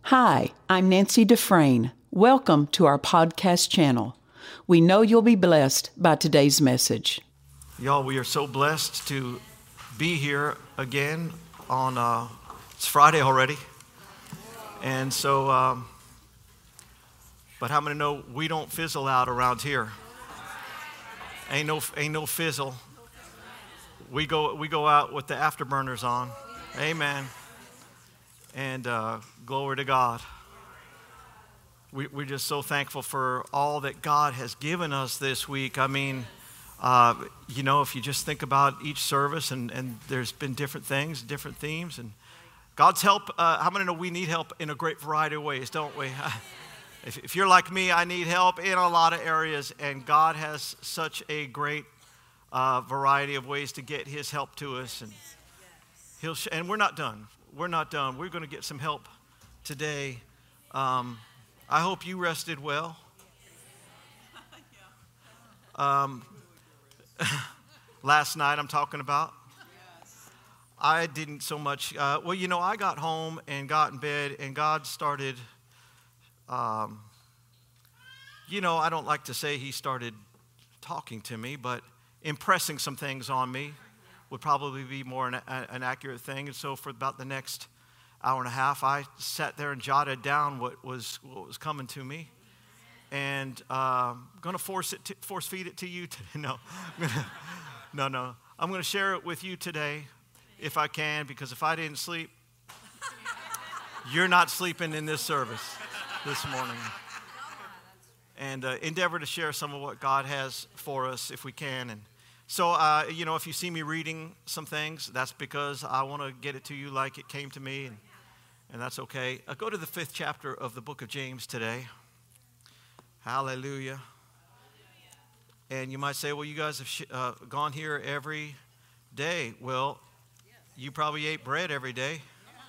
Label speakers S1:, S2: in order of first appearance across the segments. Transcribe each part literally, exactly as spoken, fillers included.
S1: Hi, I'm Nancy Dufresne. Welcome to our podcast channel. We know you'll be blessed by today's message.
S2: Y'all, we are so blessed to be here again on, uh, it's Friday already. And so, um, but how many know we don't fizzle out around here? Ain't no, ain't no fizzle. We go, we go out with the afterburners on. Amen. And uh, glory to God. We, we're just so thankful for all that God has given us this week. I mean, uh, you know, if you just think about each service, and, and there's been different things, different themes, and God's help. Uh, how many know we need help in a great variety of ways, don't we? if, if you're like me, I need help in a lot of areas, and God has such a great uh, variety of ways to get His help to us, and He'll. Sh- and we're not done. We're not done. We're going to get some help today. Um, I hope you rested well. Um, last night I'm talking about. I didn't so much. Uh, well, you know, I got home and got in bed, and God started, um, you know, I don't like to say He started talking to me, but impressing some things on me would probably be more an, an accurate thing. And so for about the next hour and a half, I sat there and jotted down what was what was coming to me, and uh, I'm going to force it, to, force feed it to you. Today. No, no, no. I'm going to share it with you today, if I can, because if I didn't sleep, you're not sleeping in this service this morning. And uh, endeavor to share some of what God has for us, if we can. And So, uh, you know, if you see me reading some things, that's because I want to get it to you like it came to me, and, and that's okay. Uh, go to the fifth chapter of the book of James today. Hallelujah. And you might say, well, you guys have sh- uh, gone here every day. Well, you probably ate bread every day.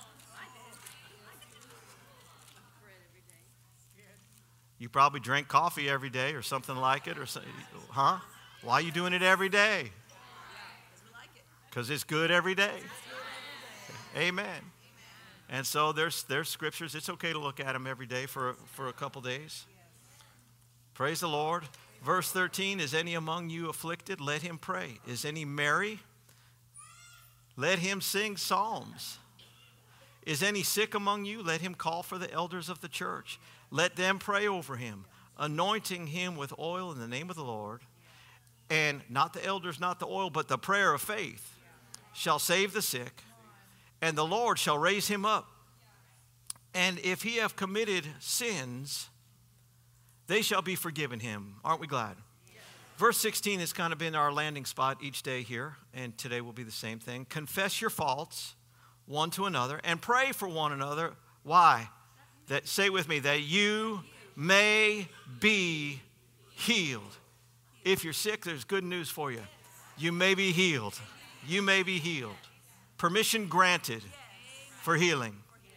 S2: You probably drank coffee every day or something like it, or something, huh? Why are you doing it every day? Because it's good every day. Amen. And so there's there's scriptures. It's okay to look at them every day for, for a couple days. Praise the Lord. Verse thirteen, is any among you afflicted? Let him pray. Is any merry? Let him sing psalms. Is any sick among you? Let him call for the elders of the church. Let them pray over him, anointing him with oil in the name of the Lord. And not the elders, not the oil, but the prayer of faith shall save the sick, and the Lord shall raise him up. And if he have committed sins, they shall be forgiven him. Aren't we glad? Yes. Verse sixteen has kind of been our landing spot each day here, and today will be the same thing. Confess your faults one to another, and pray for one another. Why? That, say with me, that you may be healed. If you're sick, there's good news for you. You may be healed. You may be healed. Permission granted for healing.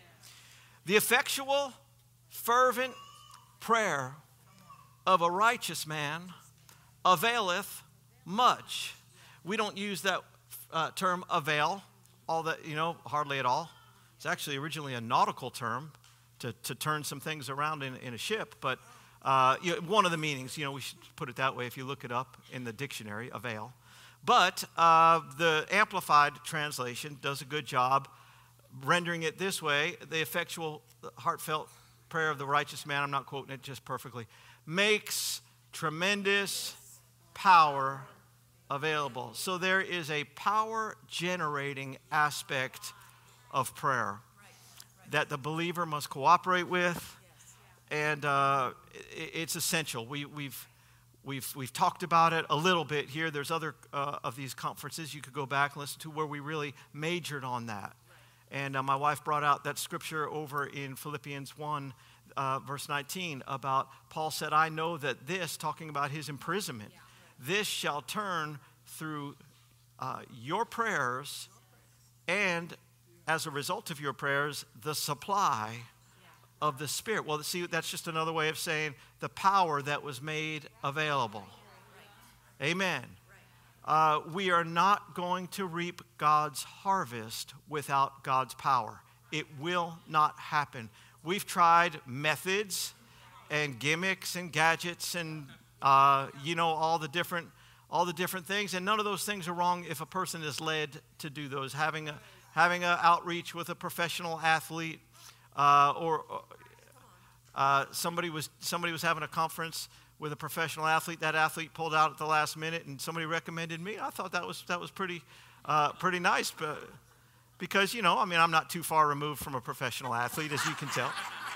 S2: The effectual, fervent prayer of a righteous man availeth much. We don't use that uh, term avail, all that, you know, hardly at all. It's actually originally a nautical term to, to turn some things around in, in a ship, but Uh, you know, one of the meanings, you know, we should put it that way if you look it up in the dictionary, avail. But uh, the Amplified translation does a good job rendering it this way: the effectual, heartfelt prayer of the righteous man, I'm not quoting it just perfectly, makes tremendous power available. So there is a power-generating aspect of prayer that the believer must cooperate with. And uh, it's essential. We, we've, we've, we've talked about it a little bit here. There's other uh, of these conferences you could go back and listen to where we really majored on that. And uh, my wife brought out that scripture over in Philippians one, uh, verse nineteen, about Paul said, I know that this, talking about his imprisonment, this shall turn through uh, your prayers, and as a result of your prayers, the supply of the Spirit. Well, see, that's just another way of saying the power that was made available. Amen. Uh, we are not going to reap God's harvest without God's power. It will not happen. we've tried methods and gimmicks and gadgets and, uh, you know, all the different all the different things. And none of those things are wrong if a person is led to do those. Having a having an outreach with a professional athlete, uh, or uh, somebody was somebody was having a conference with a professional athlete. That athlete pulled out at the last minute, and somebody recommended me. I thought that was that was pretty uh, pretty nice, but because, you know, I mean, I'm not too far removed from a professional athlete, as you can tell.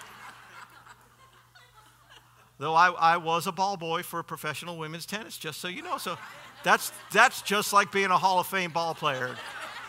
S2: Though I, I was a ball boy for professional women's tennis, just so you know. So that's that's just like being a Hall of Fame ball player.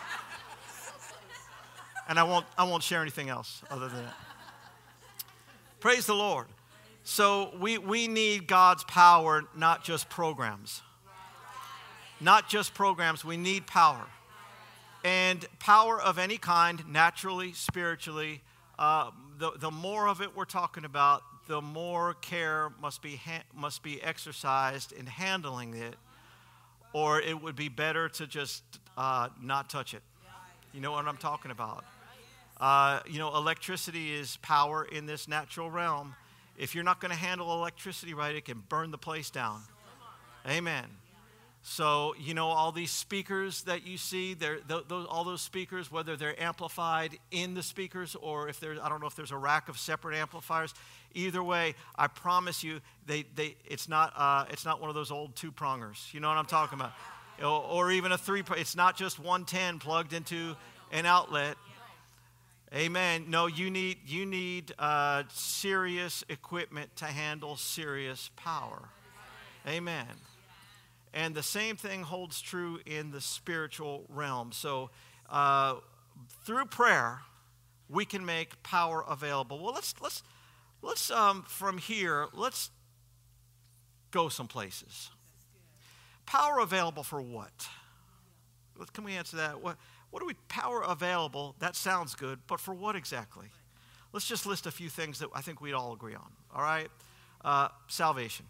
S2: And I won't I won't share anything else other than that. Praise the Lord. So we, we need God's power, not just programs. Not just programs. We need power. And power of any kind, naturally, spiritually, uh, the, the more of it we're talking about, the more care must be ha- must be exercised in handling it, or it would be better to just uh, not touch it. You know what I'm talking about? Uh, you know, electricity is power in this natural realm. If you're not going to handle electricity right, it can burn the place down. Amen. So, you know, all these speakers that you see, they're, th- those, all those speakers, whether they're amplified in the speakers or if there's, I don't know if there's a rack of separate amplifiers. Either way, I promise you, they, they, it's not, uh, it's not one of those old two-prongers. You know what I'm talking about? Or, or even a three, it's not just one ten plugged into an outlet. Amen. No, you need, you need uh, serious equipment to handle serious power. Amen. And the same thing holds true in the spiritual realm. So uh, through prayer, we can make power available. Well, let's let's let's um, from here, let's go some places. Power available for what? Can we answer that? What what are we power available? That sounds good, but for what exactly? Let's just list a few things that I think we'd all agree on. All right, uh, salvation.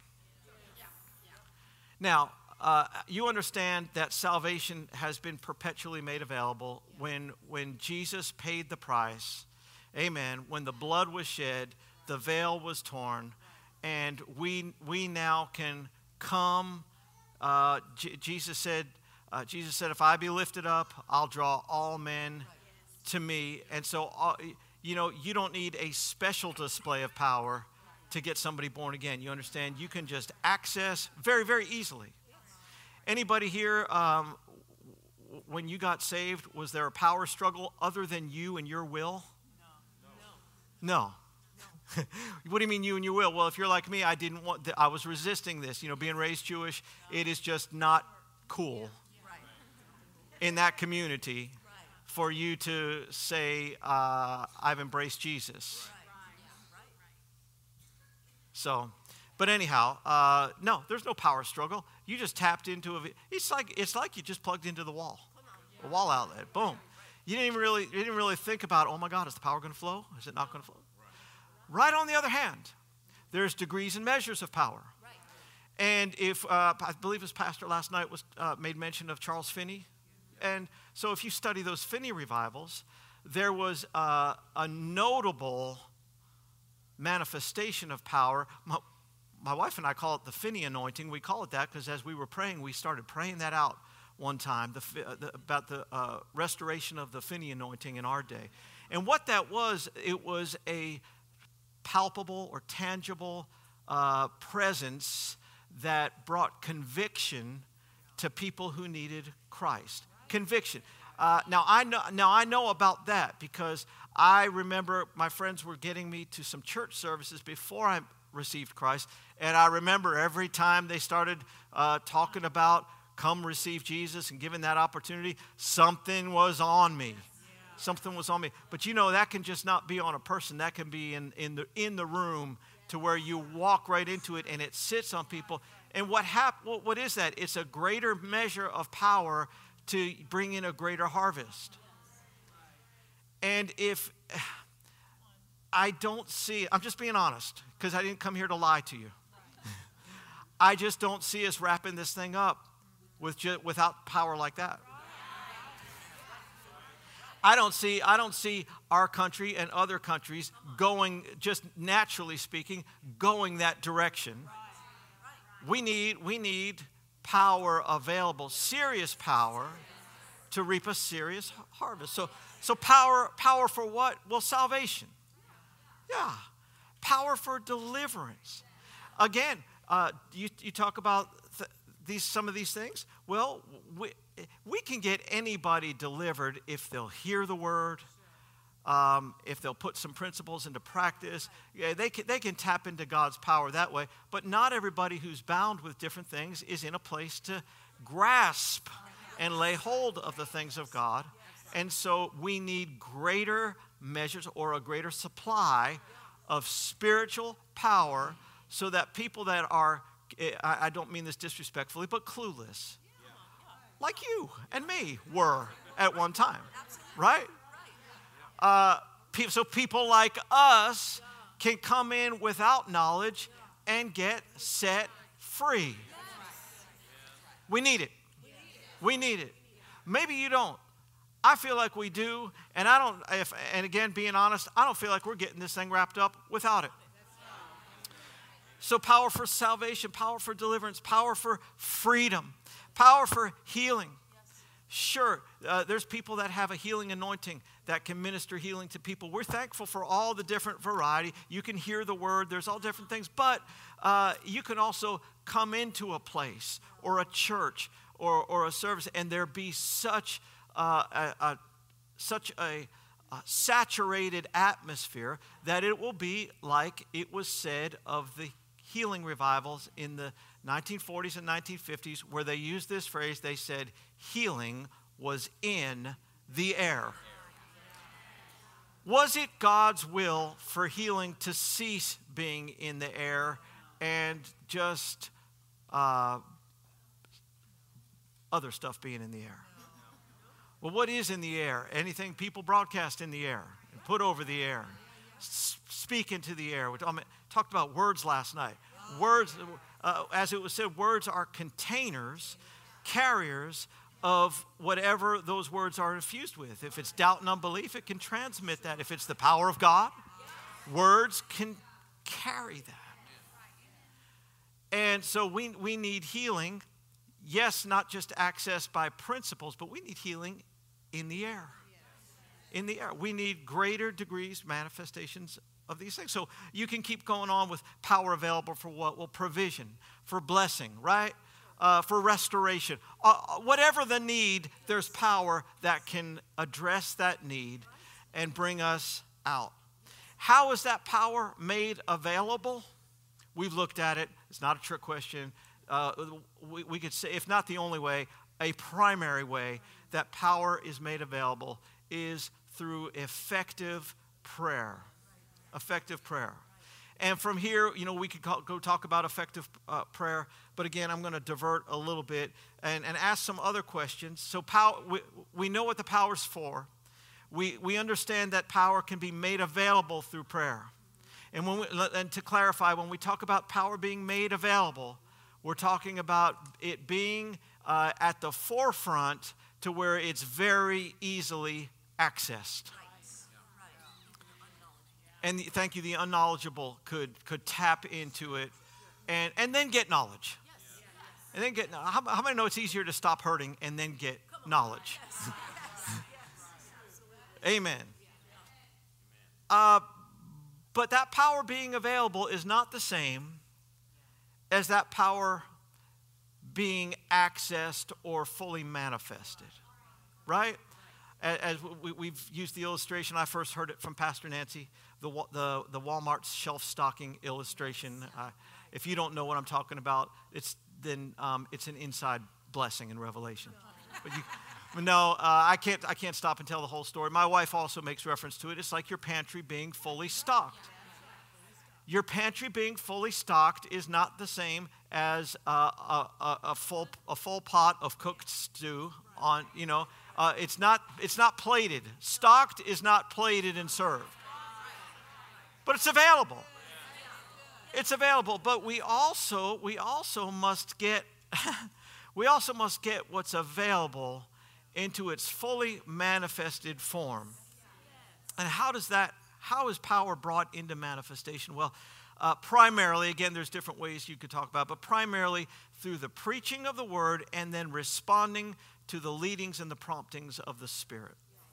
S2: Now, uh, you understand that salvation has been perpetually made available when, when Jesus paid the price. Amen. When the blood was shed, the veil was torn, and we we now can come. Uh, J- Jesus said, uh, Jesus said, "If I be lifted up, I'll draw all men to me." And so, uh, you know, you don't need a special display of power to get somebody born again. You understand? You can just access very, very easily. Anybody here, um, when you got saved, was there a power struggle other than you and your will? No. No. What do you mean you and your will? Well, if you're like me, I didn't want, th- I was resisting this. You know, being raised Jewish, it is just not cool in that community for you to say, uh, I've embraced Jesus. So, but anyhow, uh, no, there's no power struggle. You just tapped into a. It's like it's like you just plugged into the wall, a wall outlet. Boom. You didn't even really you didn't really think about. Oh my God, is the power going to flow? Is it not going to flow? Right. On the other hand, there's degrees and measures of power. And if uh, I believe his pastor last night was uh, made mention of Charles Finney, and so if you study those Finney revivals, there was uh, a notable manifestation of power. My, my wife and I call it the Finney anointing. We call it that because as we were praying, we started praying that out one time the, the, about the uh, restoration of the Finney anointing in our day. And what that was, it was a palpable or tangible uh, presence that brought conviction to people who needed Christ. Conviction. Uh, now I know. Now I know about that because I remember my friends were getting me to some church services before I received Christ, and I remember every time they started uh, talking about come receive Jesus and giving that opportunity, something was on me. Something was on me. But you know that can just not be on a person. That can be in in the in the room to where you walk right into it and it sits on people. And what hap- what, what is that? It's a greater measure of power to bring in a greater harvest. And if I don't see, I'm just being honest, because I didn't come here to lie to you. I just don't see us wrapping this thing up with ju- without power like that. I don't see, I don't see our country and other countries going, just naturally speaking, going that direction. We need, we need power available, serious power to reap a serious harvest. So, so power, power for what? Well, salvation. Yeah. Power for deliverance. Again, uh, you, you talk about th- these some of these things. Well, we, we can get anybody delivered if they'll hear the word, um, if they'll put some principles into practice. Yeah, they can, they can tap into God's power that way. But not everybody who's bound with different things is in a place to grasp and lay hold of the things of God. And so we need greater measures or a greater supply of spiritual power so that people that are, I don't mean this disrespectfully, but clueless, like you and me were at one time, right? Uh, so people like us can come in without knowledge and get set free. We need it. We need it. Maybe you don't. I feel like we do, and I don't, if, and again, being honest, I don't feel like we're getting this thing wrapped up without it. So power for salvation, power for deliverance, power for freedom, power for healing. Sure, uh, there's people that have a healing anointing that can minister healing to people. We're thankful for all the different variety. You can hear the word. There's all different things. But uh, you can also come into a place or a church or, or a service and there be such uh, a, a, such a, a saturated atmosphere that it will be like it was said of the healing revivals in the nineteen forties and nineteen fifties, where they used this phrase. They said healing was in the air. Was it God's will for healing to cease being in the air and just uh, other stuff being in the air? Well, what is in the air? Anything people broadcast in the air and put over the air, speak into the air. We talked about words last night. Words, uh, as it was said, words are containers, carriers of whatever those words are infused with. If it's doubt and unbelief, it can transmit that. If it's the power of God, words can carry that. And so we, we need healing. Yes, not just access by principles, but we need healing in the air. In the air. We need greater degrees, manifestations of these things. So you can keep going on with power available for what? Well, provision, for blessing, right? Uh, for restoration. Uh, whatever the need, there's power that can address that need and bring us out. How is that power made available? We've looked at it. It's not a trick question. Uh, we, we could say, if not the only way, a primary way that power is made available is through effective prayer. Effective prayer. And from here, you know, we could call, go talk about effective uh, prayer. But again, I'm going to divert a little bit and, and ask some other questions. So power, we, we know what the power's for. We, we understand that power can be made available through prayer. And, when we, and to clarify, when we talk about power being made available, we're talking about it being uh, at the forefront to where it's very easily accessed. And the, thank you, the unknowledgeable could could tap into it and, and then get knowledge. And then get, how, how many know it's easier to stop hurting and then get knowledge? Amen. Uh, but that power being available is not the same as that power being accessed or fully manifested, right? As we've used the illustration, I first heard it from Pastor Nancy, the the, the Walmart shelf stocking illustration. Uh, if you don't know what I'm talking about, it's then um, it's an inside blessing in Revelation. But you, but no, uh, I can't I can't stop and tell the whole story. My wife also makes reference to it. It's like your pantry being fully stocked. Your pantry being fully stocked is not the same as uh, a, a, a full a full pot of cooked stew on, you know. Uh, it's not it's not plated. Stocked is not plated and served. But it's available. It's available. But we also we also must get we also must get what's available into its fully manifested form. And how does that, how is power brought into manifestation? Well, uh, primarily, again, there's different ways you could talk about, but primarily through the preaching of the word and then responding to the leadings and the promptings of the Spirit.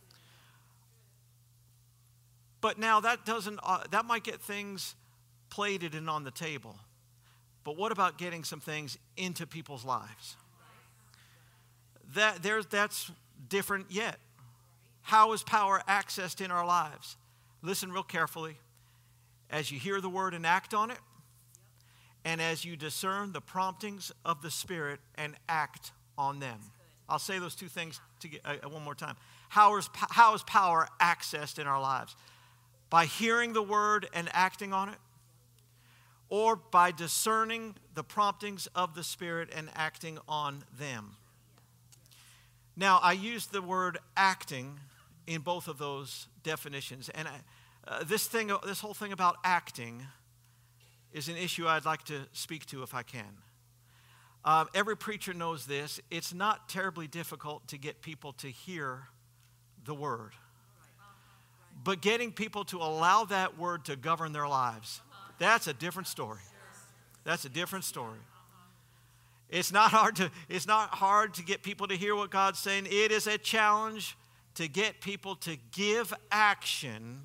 S2: But now that doesn't, uh, that might get things plated and on the table. But what about getting some things into people's lives? That there's that's different yet. How is power accessed in our lives? Listen real carefully. As you hear the word and act on it, and as you discern the promptings of the Spirit and act on them. I'll say those two things to get, uh, one more time. How is, how is power accessed in our lives? By hearing the word and acting on it, or by discerning the promptings of the Spirit and acting on them. Now, I use the word acting in both of those definitions, and I, uh, this thing, this whole thing about acting is an issue I'd like to speak to if I can. Uh, every preacher knows this. It's not terribly difficult to get people to hear the word. But getting people to allow that word to govern their lives, that's a different story. That's a different story. It's not hard to, it's not hard to get people to hear what God's saying. It is a challenge to get people to give action,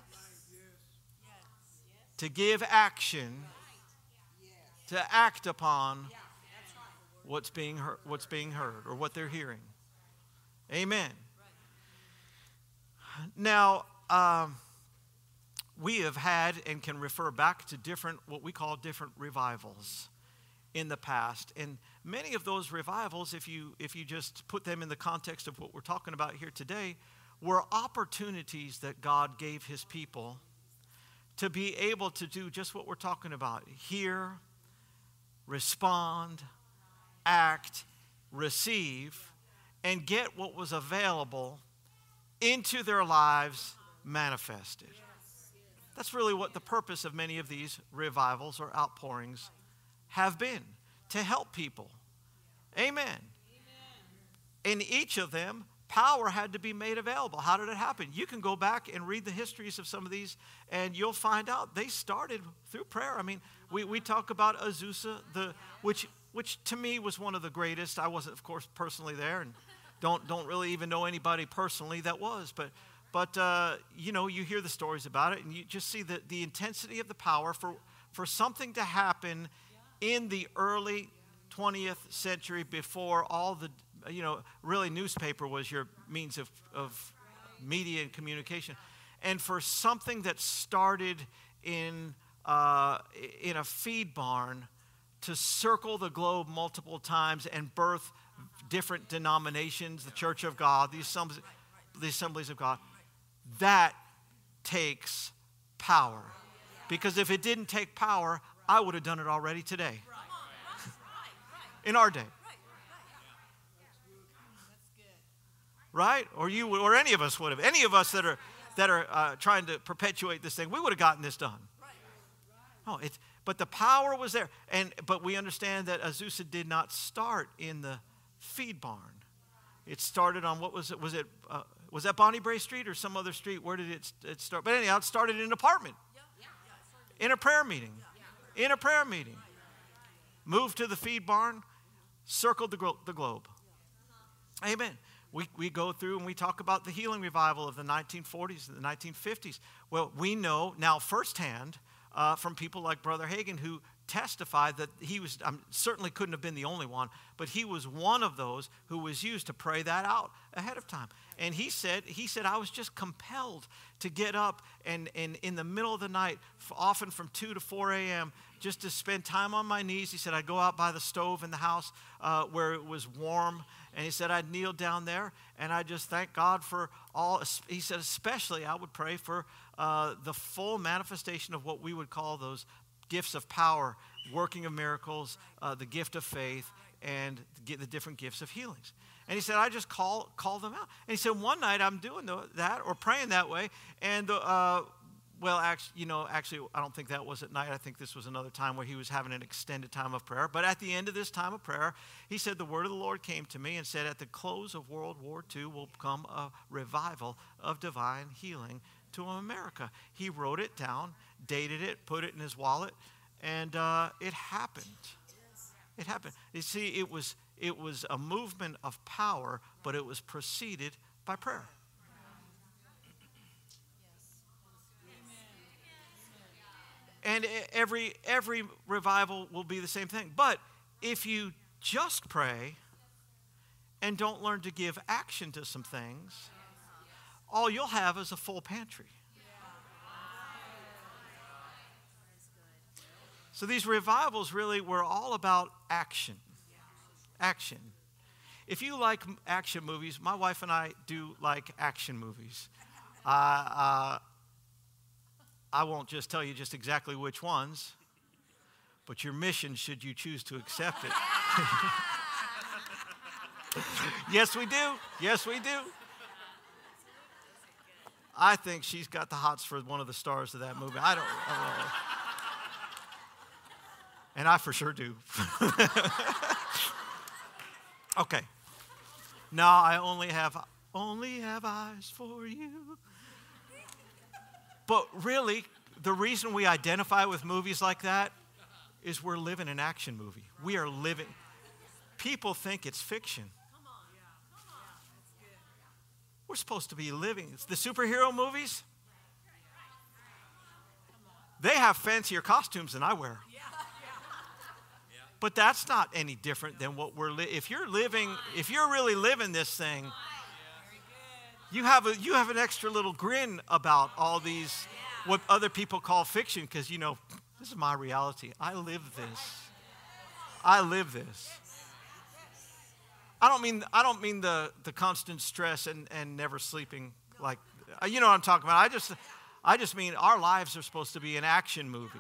S2: to give action, to act upon what's being heard, what's being heard or what they're hearing. Amen. Now, um, we have had and can refer back to different, what we call different revivals in the past. And many of those revivals, if you if you just put them in the context of what we're talking about here today, were opportunities that God gave his people to be able to do just what we're talking about. Hear, respond, act, receive, and get what was available into their lives manifested. That's really what the purpose of many of these revivals or outpourings have been, to help people. Amen. Amen. In each of them, power had to be made available. How did it happen? You can go back and read the histories of some of these, and you'll find out they started through prayer. I mean, we, we talk about Azusa, the which which to me was one of the greatest. I wasn't, of course, personally there, and don't don't really even know anybody personally that was, but but uh, you know, you hear the stories about it, and you just see the, the intensity of the power for for something to happen in the early twentieth century, before all the, you know, really newspaper was your means of, of media and communication. And for something that started in, uh, in a feed barn to circle the globe multiple times and birth different denominations, the Church of God, the assemblies, the assemblies of God, that takes power. Because if it didn't take power, I would have done it already today. In our day. Right? Or you, or any of us would have. Any of us that are that are uh, trying to perpetuate this thing, we would have gotten this done. Oh, it's, but the power was there, and but we understand that Azusa did not start in the feed barn. It started on, what was it? Was it uh, was that Bonnie Bray Street or some other street? Where did it, it start? But anyhow, it started in an apartment, in a prayer meeting, in a prayer meeting. Moved to the feed barn, circled the, glo- the globe. Amen. We, we go through and we talk about the healing revival of the nineteen forties and the nineteen fifties. Well, we know now firsthand uh, from people like Brother Hagin, who testified that he was, um, certainly couldn't have been the only one, but he was one of those who was used to pray that out ahead of time. And he said, he said, I was just compelled to get up and, and in the middle of the night, often from two to four a.m., just to spend time on my knees. He said, I'd go out by the stove in the house uh, where it was warm. And he said, I'd kneel down there and I just thank God for all. He said, especially I would pray for uh, the full manifestation of what we would call those gifts of power, working of miracles, uh, the gift of faith, and the different gifts of healings. And he said, I just call call them out. And he said, one night I'm doing that or praying that way, and the, uh, well, actually, you know, actually, I don't think that was at night. I think this was another time where he was having an extended time of prayer. But at the end of this time of prayer, he said, the word of the Lord came to me and said, at the close of World War Two will come a revival of divine healing to America. He wrote it down, dated it, put it in his wallet, and uh, it happened. It happened. You see, it was, it was a movement of power, but it was preceded by prayer. And every every revival will be the same thing. But if you just pray and don't learn to give action to some things, all you'll have is a full pantry. So these revivals really were all about action. Action. If you like action movies, my wife and I do like action movies. Uh, uh, I won't just tell you just exactly which ones, but your mission should you choose to accept it. Yes, we do. Yes, we do. I think she's got the hots for one of the stars of that movie. I don't, I don't know. And I for sure do. Okay. Now I only have only have eyes for you. But really, the reason we identify with movies like that is we're living an action movie. We are living. People think it's fiction. We're supposed to be living. It's the superhero movies. They have fancier costumes than I wear. But that's not any different than what we're living. If you're living, if you're really living this thing, you have a you have an extra little grin about all these what other people call fiction, because you know this is my reality. I live this. I live this. I don't mean I don't mean the, the constant stress and, and never sleeping, like you know what I'm talking about. I just I just mean our lives are supposed to be an action movie.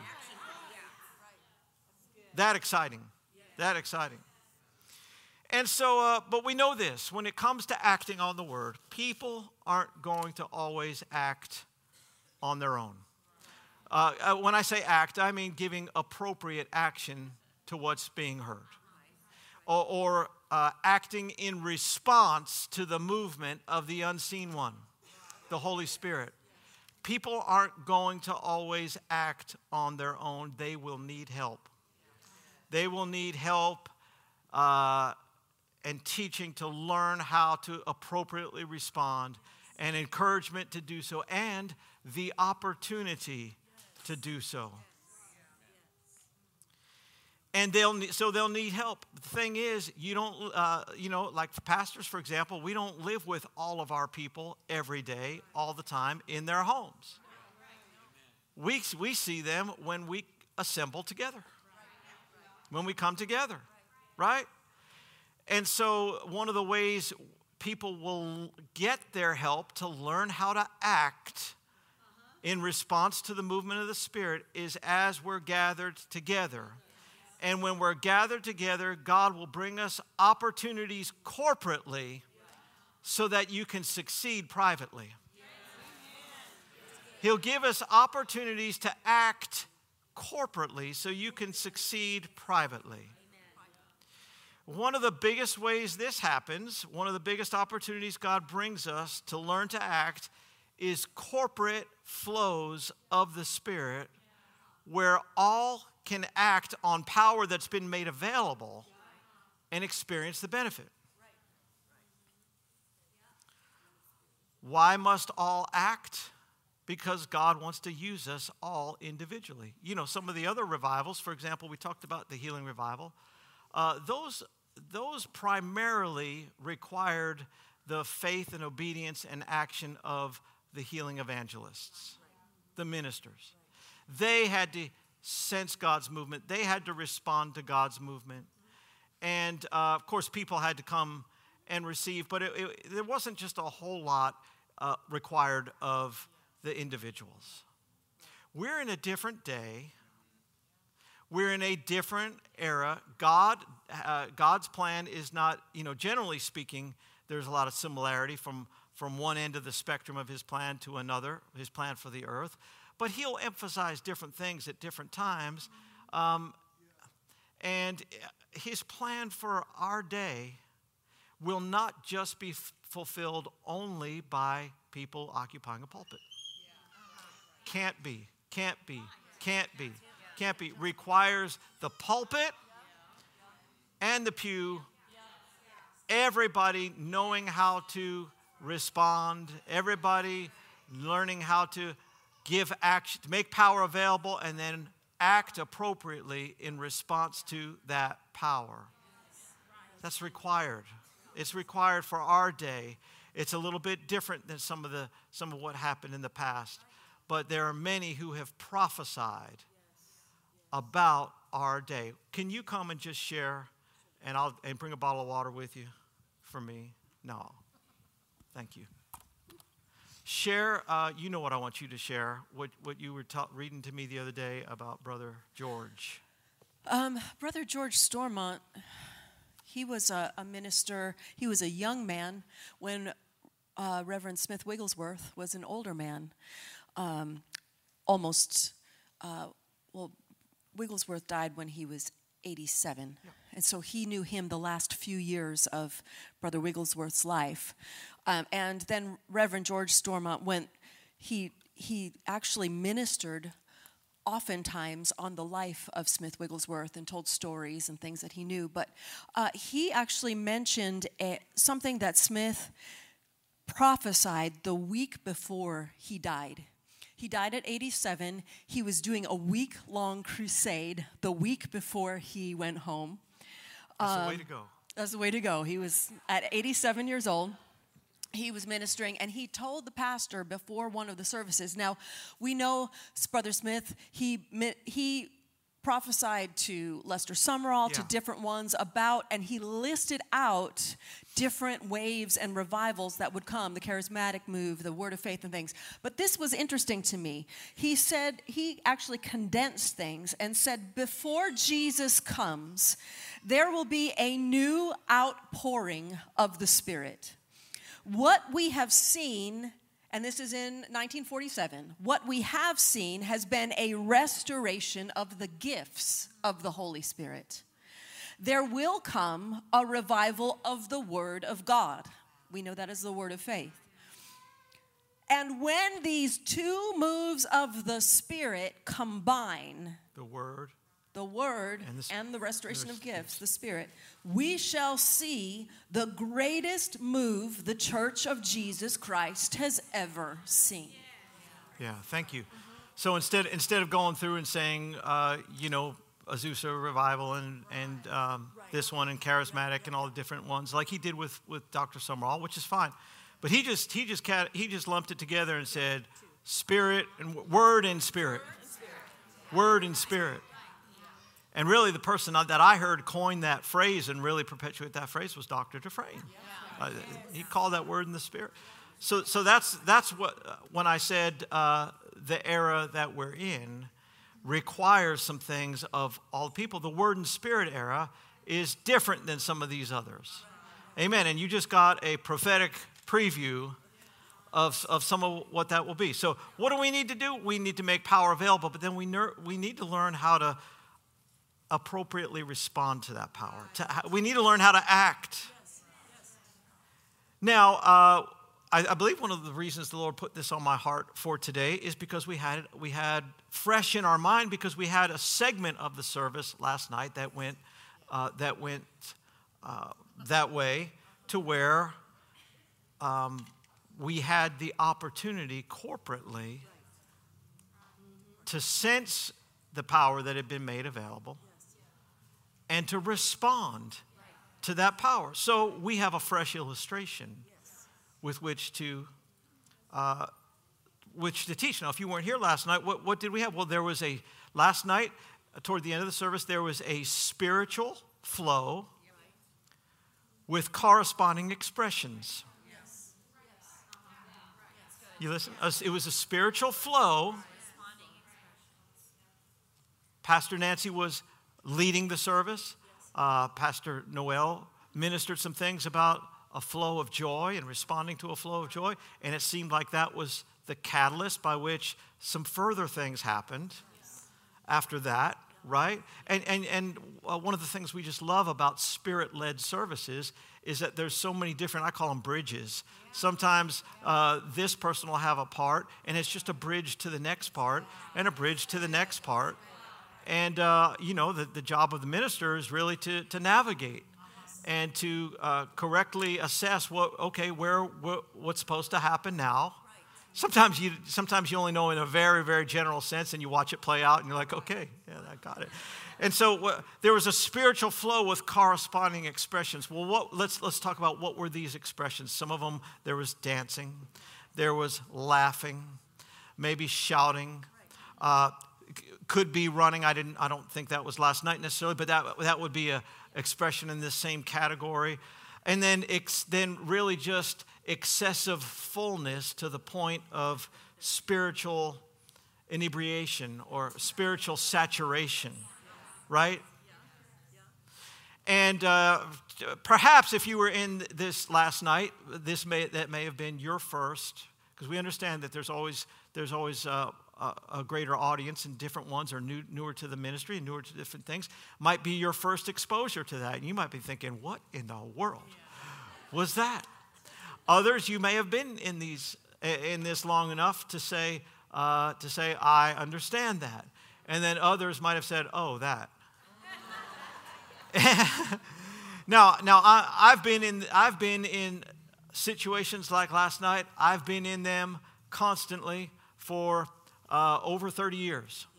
S2: That exciting. That exciting. And so, uh, but we know this, when it comes to acting on the word, people aren't going to always act on their own. Uh, when I say act, I mean giving appropriate action to what's being heard. Or, or uh, acting in response to the movement of the unseen one, the Holy Spirit. People aren't going to always act on their own. They will need help. They will need help uh, and teaching to learn how to appropriately respond, and encouragement to do so, and the opportunity to do so. And they'll need, so they'll need help. The thing is, you don't, uh, you know, like pastors, for example, we don't live with all of our people every day, all the time in their homes. We, we see them when we assemble together, when we come together, right? And so one of the ways people will get their help to learn how to act in response to the movement of the Spirit is as we're gathered together. And when we're gathered together, God will bring us opportunities corporately so that you can succeed privately. He'll give us opportunities to act corporately so you can succeed privately. One of the biggest ways this happens, one of the biggest opportunities God brings us to learn to act is corporate flows of the Spirit where all can act on power that's been made available and experience the benefit. Why must all act? Because God wants to use us all individually. You know, some of the other revivals, for example, we talked about the healing revival. Uh, those, those primarily required the faith and obedience and action of the healing evangelists, the ministers. They had to sense God's movement. They had to respond to God's movement. And, uh, of course, people had to come and receive. But it, it, there wasn't just a whole lot uh, required of the individuals. We're in a different day. We're in a different era. God, uh, God's plan is not, you know, generally speaking, there's a lot of similarity from, from one end of the spectrum of his plan to another, his plan for the earth. but he'll emphasize different things at different times. Um, and his plan for our day will not just be f- fulfilled only by people occupying a pulpit. Can't be, can't be, can't be, can't be. Requires the pulpit and the pew, everybody knowing how to respond, everybody learning how to give action, to make power available, and then act appropriately in response to that power. That's required. It's required for our day. It's a little bit different than some of the some of what happened in the past, but there are many who have prophesied about our day. Can you come and just share, and I'll and bring a bottle of water with you for me? No, thank you. Share. Uh, you know what I want you to share. What what you were ta- reading to me the other day about Brother George.
S3: Um, Brother George Stormont. He was a, a minister. He was a young man when uh, Reverend Smith Wigglesworth was an older man. Um, almost, uh, well, Wigglesworth died when he was eighty-seven. Yeah. And so he knew him the last few years of Brother Wigglesworth's life. Um, and then Reverend George Stormont went, he, he actually ministered oftentimes on the life of Smith Wigglesworth and told stories and things that he knew. But uh, he actually mentioned a, something that Smith prophesied the week before he died. He died at eighty-seven. He was doing a week-long crusade the week before he went home.
S2: That's
S3: um,
S2: the way to go.
S3: That's the way to go. He was at eighty-seven years old. He was ministering, and he told the pastor before one of the services. Now, we know Brother Smith, he he prophesied to Lester Sumrall, yeah. to different ones about, and he listed out different waves and revivals that would come, the charismatic move, the word of faith and things. But this was interesting to me. He said, he actually condensed things and said, before Jesus comes, there will be a new outpouring of the Spirit. What we have seen, and this is in nineteen forty-seven, what we have seen has been a restoration of the gifts of the Holy Spirit. There will come a revival of the Word of God. We know that as the word of faith. And when these two moves of the Spirit combine,
S2: the Word,
S3: the Word and the, and the restoration of gifts, the Spirit, we shall see the greatest move the Church of Jesus Christ has ever seen.
S2: Yeah, thank you. So instead instead of going through and saying, uh, you know, Azusa Revival and, and um, this one and Charismatic and all the different ones, like he did with, with Doctor Sumrall, which is fine. But he just he just cat, he just lumped it together and said, Spirit and Word and Spirit. Word and Spirit. And really, the person that I heard coin that phrase and really perpetuate that phrase was Doctor Dufresne. Uh, he called that word in the Spirit. So, so that's that's what uh, when I said uh, the era that we're in requires some things of all people. The Word and Spirit era is different than some of these others. Amen. And you just got a prophetic preview of of some of what that will be. So, what do we need to do? We need to make power available, but then we ner- we need to learn how to appropriately respond to that power. To, we need to learn how to act. Now, uh, I, I believe one of the reasons the Lord put this on my heart for today is because we had we had fresh in our mind because we had a segment of the service last night that went uh, that went uh, that way to where um, we had the opportunity corporately to sense the power that had been made available and to respond to that power. So we have a fresh illustration with which to uh, which to teach. Now, if you weren't here last night, what, what did we have? Well, there was a, last night, uh, toward the end of the service, there was a spiritual flow with corresponding expressions. You listen? It was a spiritual flow. Pastor Nancy was leading the service. Uh, Pastor Noel ministered some things about a flow of joy and responding to a flow of joy, and it seemed like that was the catalyst by which some further things happened after that, right? And, and, and uh, one of the things we just love about Spirit-led services is that there's so many different, I call them bridges. Sometimes uh, this person will have a part, and it's just a bridge to the next part, and a bridge to the next part. And, uh, you know, the, the job of the minister is really to, to navigate and to uh, correctly assess what, okay, where, what, what's supposed to happen now. Sometimes you, sometimes you only know in a very, very general sense, and you watch it play out, and you're like, okay, yeah, I got it. And so uh, there was a spiritual flow with corresponding expressions. Well, what, let's let's talk about what were these expressions. Some of them, there was dancing, there was laughing, maybe shouting, uh, could be running. I didn't. I don't think that was last night necessarily, but that that would be a expression in this same category. And then ex, then really just excessive fullness to the point of spiritual inebriation or spiritual saturation, right? And uh, perhaps if you were in this last night, this may that may have been your first, because we understand that there's always there's always uh, a, a greater audience, and different ones are new, newer to the ministry, newer to different things. Might be your first exposure to that, and you might be thinking, "What in the world was that?" Others, you may have been in these in this long enough to say uh, to say, "I understand that," and then others might have said, "Oh, that." now, now I, I've been in I've been in situations like last night. I've been in them constantly for uh, over thirty years,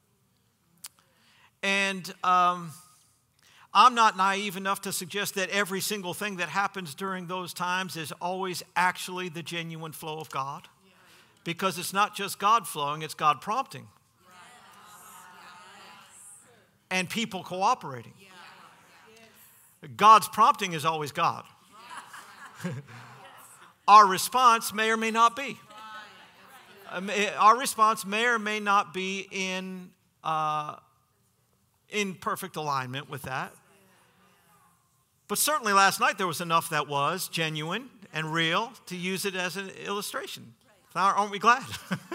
S2: and um, I'm not naive enough to suggest that every single thing that happens during those times is always actually the genuine flow of God, because it's not just God flowing; it's God prompting, and people cooperating. God's prompting is always God. Our response may or may not be. Our response may or may not be in uh, in perfect alignment with that. But certainly last night there was enough that was genuine and real to use it as an illustration. Aren't we glad?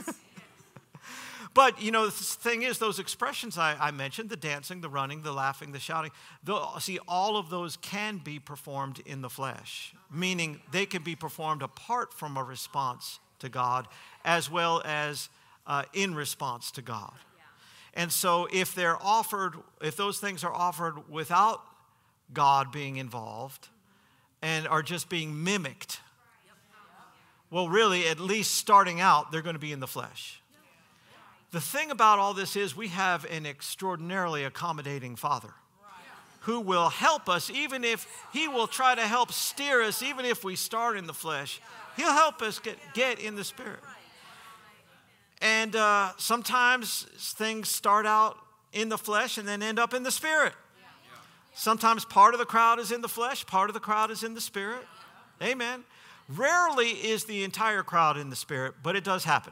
S2: But, you know, the thing is, those expressions I, I mentioned, the dancing, the running, the laughing, the shouting, the, see, all of those can be performed in the flesh, meaning they can be performed apart from a response to God as well as uh, in response to God. And so if they're offered, if those things are offered without God being involved and are just being mimicked, well, really, at least starting out, they're going to be in the flesh. The thing about all this is we have an extraordinarily accommodating Father who will help us, even if He will try to help steer us, even if we start in the flesh. He'll help us get, get in the Spirit. And uh, sometimes things start out in the flesh and then end up in the Spirit. Sometimes part of the crowd is in the flesh, part of the crowd is in the Spirit. Amen. Rarely is the entire crowd in the Spirit, but it does happen.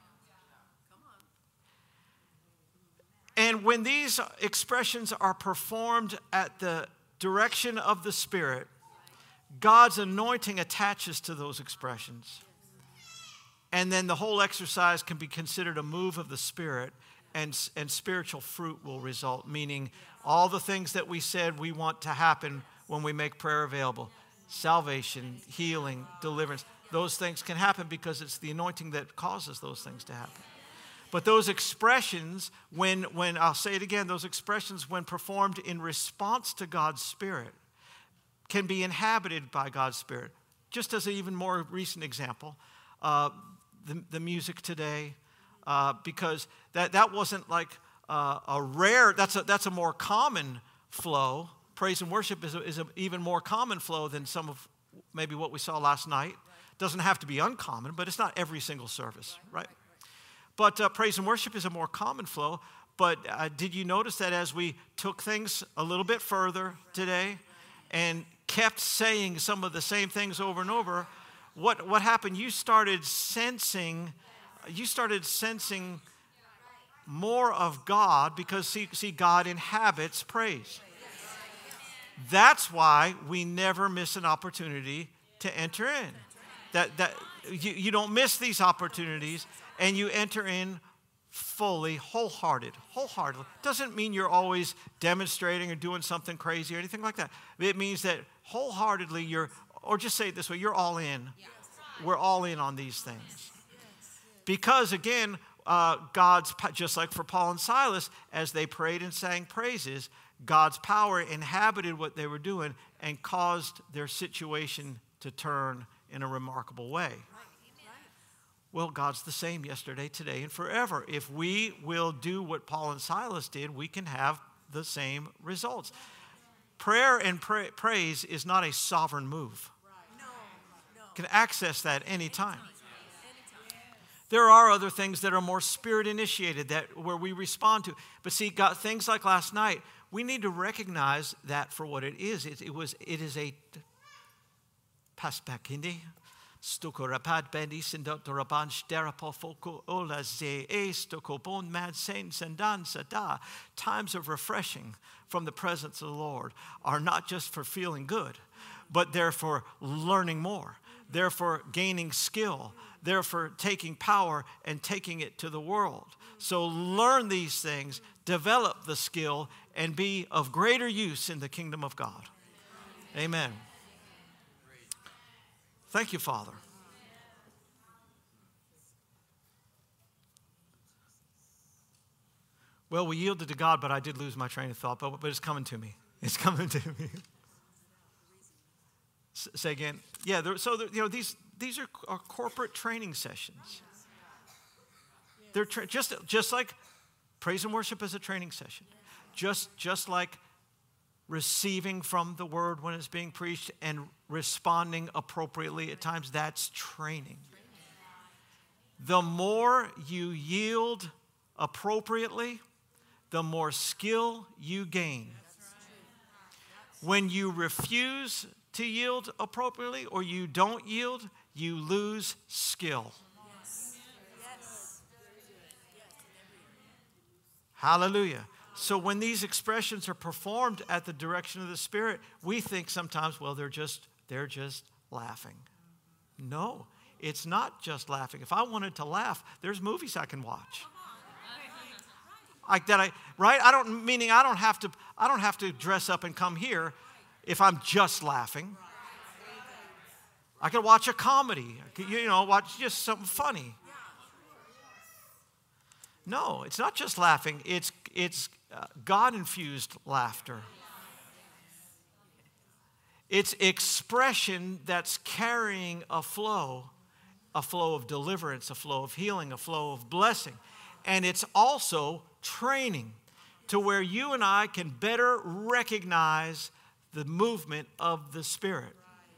S2: And when these expressions are performed at the direction of the Spirit, God's anointing attaches to those expressions. And then the whole exercise can be considered a move of the Spirit, and, and spiritual fruit will result, meaning all the things that we said we want to happen when we make prayer available, salvation, healing, deliverance, those things can happen because it's the anointing that causes those things to happen. But those expressions, when, when I'll say it again, those expressions when performed in response to God's Spirit can be inhabited by God's Spirit. Just as an even more recent example, uh, the, the music today, uh, because that, that wasn't like uh, a rare, that's a, that's a more common flow. Praise and worship is, a, is an even more common flow than some of maybe what we saw last night. Doesn't have to be uncommon, but it's not every single service, right? But uh, praise and worship is a more common flow. But uh, did you notice that as we took things a little bit further today and kept saying some of the same things over and over, what, what happened? You started sensing, you started sensing more of God because, see, see God inhabits praise. That's why we never miss an opportunity to enter in. That, that, you, you don't miss these opportunities, and you enter in fully, wholehearted, wholeheartedly. Doesn't mean you're always demonstrating or doing something crazy or anything like that. It means that wholeheartedly you're, or just say it this way, you're all in. We're all in on these things. Because again, uh, God's, just like for Paul and Silas, as they prayed and sang praises, God's power inhabited what they were doing and caused their situation to turn in a remarkable way. Well, God's the same yesterday, today, and forever. If we will do what Paul and Silas did, we can have the same results. Prayer and pra- praise is not a sovereign move. You can access that anytime. There are other things that are more spirit initiated that where we respond to. But see, God, things like last night, we need to recognize that for what it is. It, it was. It is a paspakindi. Stukorapad bendis and doraban sterapofoko ola ze e stokobon mad saints and dansa da. Times of refreshing from the presence of the Lord are not just for feeling good, but they're for learning more. They're for gaining skill. They're for taking power and taking it to the world. So learn these things, develop the skill, and be of greater use in the kingdom of God. Amen. Thank you, Father. Well, we yielded to God, but I did lose my train of thought, but, but it's coming to me. It's coming to me. S- say again. Yeah, there, so there, you know, these, these are, are corporate training sessions. They're tra- just, just like praise and worship is a training session. Just, just like receiving from the word when it's being preached and responding appropriately at times, that's training. The more you yield appropriately, the more skill you gain. When you refuse to yield appropriately or you don't yield, you lose skill. Hallelujah. So when these expressions are performed at the direction of the Spirit, we think sometimes, well, they're just they're just laughing. No, it's not just laughing. If I wanted to laugh, there's movies I can watch. Like that, I right? I don't meaning I don't have to I don't have to dress up and come here if I'm just laughing. I could watch a comedy. I could, you know, watch just something funny. No, it's not just laughing. It's it's uh, God-infused laughter. It's expression that's carrying a flow, a flow of deliverance, a flow of healing, a flow of blessing. And it's also training to where you and I can better recognize the movement of the Spirit.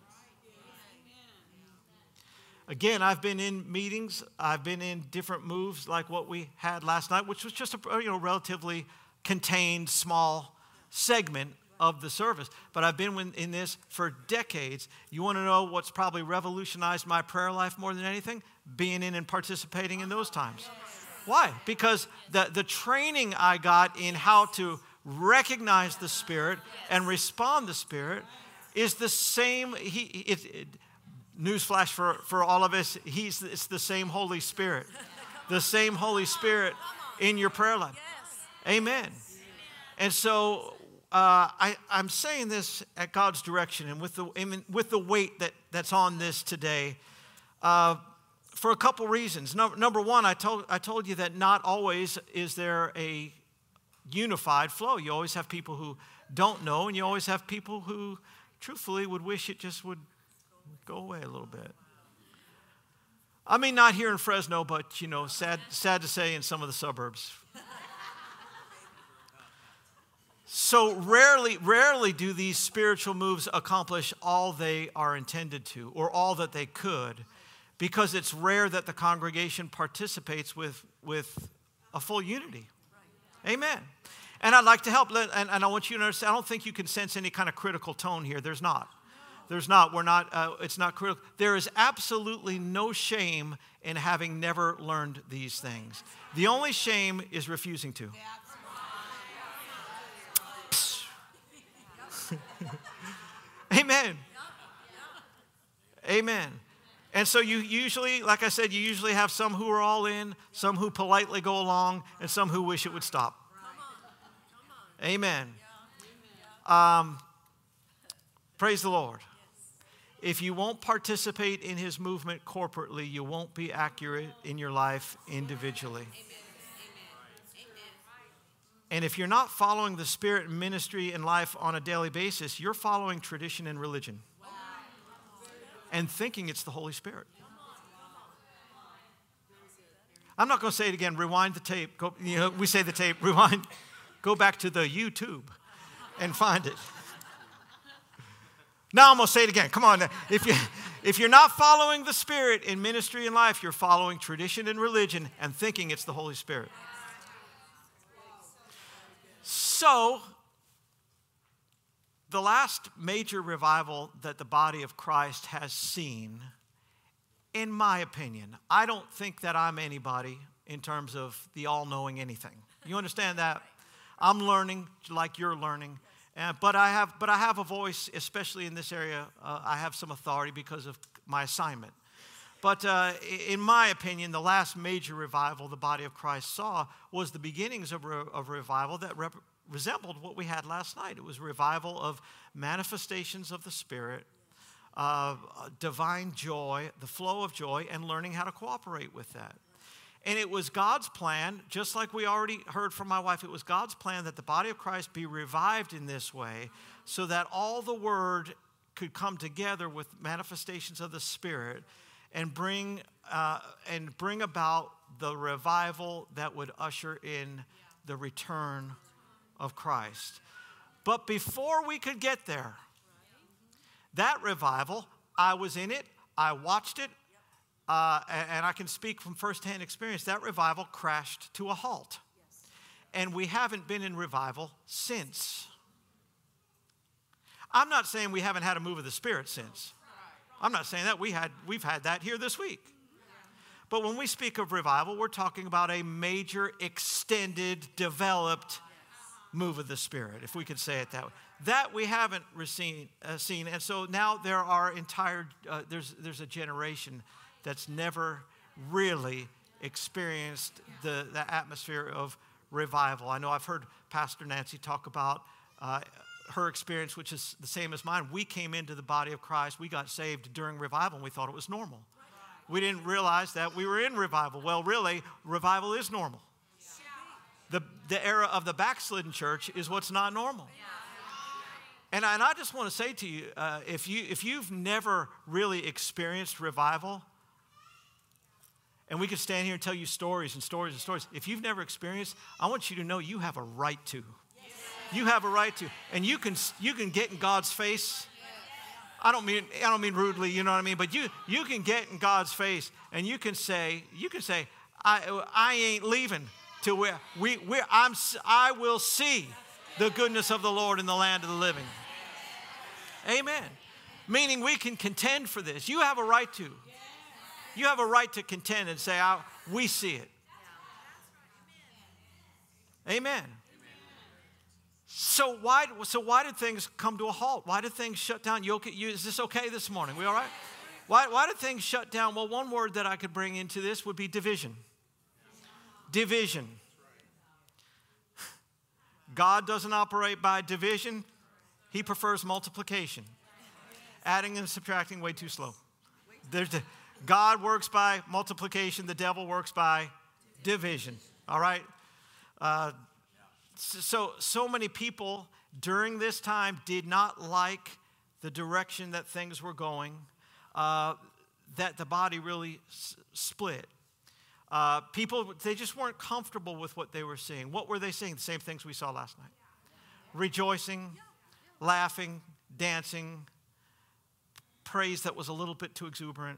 S2: Again, I've been in meetings. I've been in different moves like what we had last night, which was just a you know relatively contained, small segment of the service. But I've been in this for decades. You want to know what's probably revolutionized my prayer life more than anything? Being in and participating in those times. Why? Because the, the training I got in how to recognize the Spirit and respond to the Spirit is the same. He, it, it, newsflash for, for all of us, he's, it's the same Holy Spirit. The same Holy Spirit in your prayer life. Amen. And so uh, I, I'm saying this at God's direction and with the, with the weight that, that's on this today. Uh, For a couple reasons. Number, number one, I told, I told you that not always is there a unified flow. You always have people who don't know, and you always have people who truthfully would wish it just would go away a little bit. I mean, not here in Fresno, but, you know, sad, sad to say in some of the suburbs. So rarely, rarely do these spiritual moves accomplish all they are intended to or all that they could, because it's rare that the congregation participates with, with a full unity. Amen. And I'd like to help, and, and I want you to understand, I don't think you can sense any kind of critical tone here. There's not. There's not. We're not, uh, it's not critical. There is absolutely no shame in having never learned these things. The only shame is refusing to. Amen. Amen. And so you usually, like I said, you usually have some who are all in, some who politely go along, and some who wish it would stop. Amen. Um, praise the Lord. If you won't participate in his movement corporately, you won't be accurate in your life individually. And if you're not following the Spirit in ministry and life on a daily basis, you're following tradition and religion and thinking it's the Holy Spirit. I'm not going to say it again. Rewind the tape. Go, you know, we say the tape. Rewind. Go back to the YouTube and find it. Now I'm going to say it again. Come on. If, you, if you're not following the Spirit in ministry and life, you're following tradition and religion and thinking it's the Holy Spirit. So, the last major revival that the body of Christ has seen, in my opinion, I don't think that I'm anybody in terms of the all-knowing anything. You understand that? I'm learning like you're learning, uh, but I have but I have a voice, especially in this area. Uh, I have some authority because of my assignment. But uh, in my opinion, the last major revival the body of Christ saw was the beginnings of, re- of revival that rep- resembled what we had last night. It was revival of manifestations of the Spirit, uh, divine joy, the flow of joy, and learning how to cooperate with that. And it was God's plan, just like we already heard from my wife, it was God's plan that the body of Christ be revived in this way so that all the Word could come together with manifestations of the Spirit and bring, uh, and bring about the revival that would usher in the return of Christ. But before we could get there, that revival, I was in it, I watched it, Uh, and, and I can speak from firsthand experience, that revival crashed to a halt. Yes. And we haven't been in revival since. I'm not saying we haven't had a move of the Spirit since. I'm not saying that. We had, we've had that here this week. But when we speak of revival, we're talking about a major, extended, developed move of the Spirit, if we could say it that way. That we haven't seen. Uh, seen. And so now there are entire, uh, there's, there's a generation that's never really experienced the, the atmosphere of revival. I know I've heard Pastor Nancy talk about uh, her experience, which is the same as mine. We came into the body of Christ. We got saved during revival, and we thought it was normal. We didn't realize that we were in revival. Well, really, revival is normal. The, the era of the backslidden church is what's not normal. And I, and I just want to say to you, uh, if you, if you've never really experienced revival, and we could stand here and tell you stories and stories and stories. If you've never experienced, I want you to know you have a right to. Yes. You have a right to. And you can you can get in God's face. I don't mean I don't mean rudely, you know what I mean? But you you can get in God's face and you can say, you can say, I I ain't leaving till we we we I'm I will see the goodness of the Lord in the land of the living. Amen. Meaning we can contend for this. You have a right to. You have a right to contend and say, oh, we see it. Amen. So why, so why did things come to a halt? Why did things shut down? You okay, you, is this okay this morning? We all right? Why, why did things shut down? Well, one word that I could bring into this would be division. Division. God doesn't operate by division. He prefers multiplication. Adding and subtracting way too slow. There's the... God works by multiplication. The devil works by division. All right? Uh, so, so many people during this time did not like the direction that things were going, uh, that the body really s- split. Uh, people, they just weren't comfortable with what they were seeing. What were they seeing? The same things we saw last night. Rejoicing, laughing, dancing, praise that was a little bit too exuberant.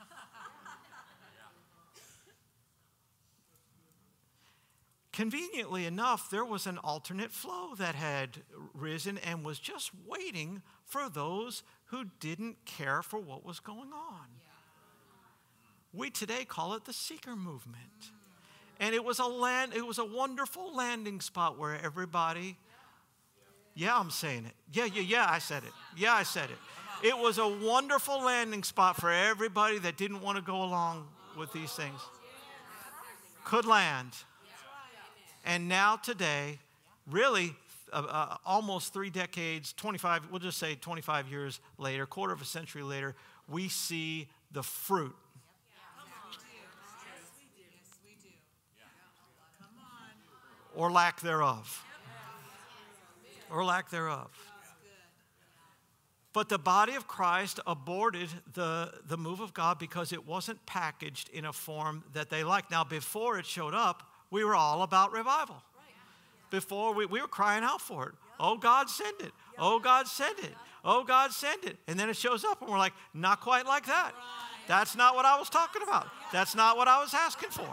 S2: Conveniently enough, there was an alternate flow that had risen and was just waiting for those who didn't care for what was going on. We today call it the seeker movement. And it was a land, it was a wonderful landing spot where everybody, yeah, I'm saying it. Yeah, yeah, yeah, I said it. Yeah, I said it. It was a wonderful landing spot for everybody that didn't want to go along with these things. Could land. And now today, really, uh, uh, almost three decades, twenty-five, we'll just say twenty-five years later, quarter of a century later, we see the fruit. Or lack thereof. Or lack thereof. But the body of Christ aborted the, the move of God because it wasn't packaged in a form that they liked. Now, before it showed up, we were all about revival. Before, we, we were crying out for it. Oh, God, send it. Oh, God, send it. Oh, God, send it. And then it shows up, and we're like, not quite like that. That's not what I was talking about. That's not what I was asking for.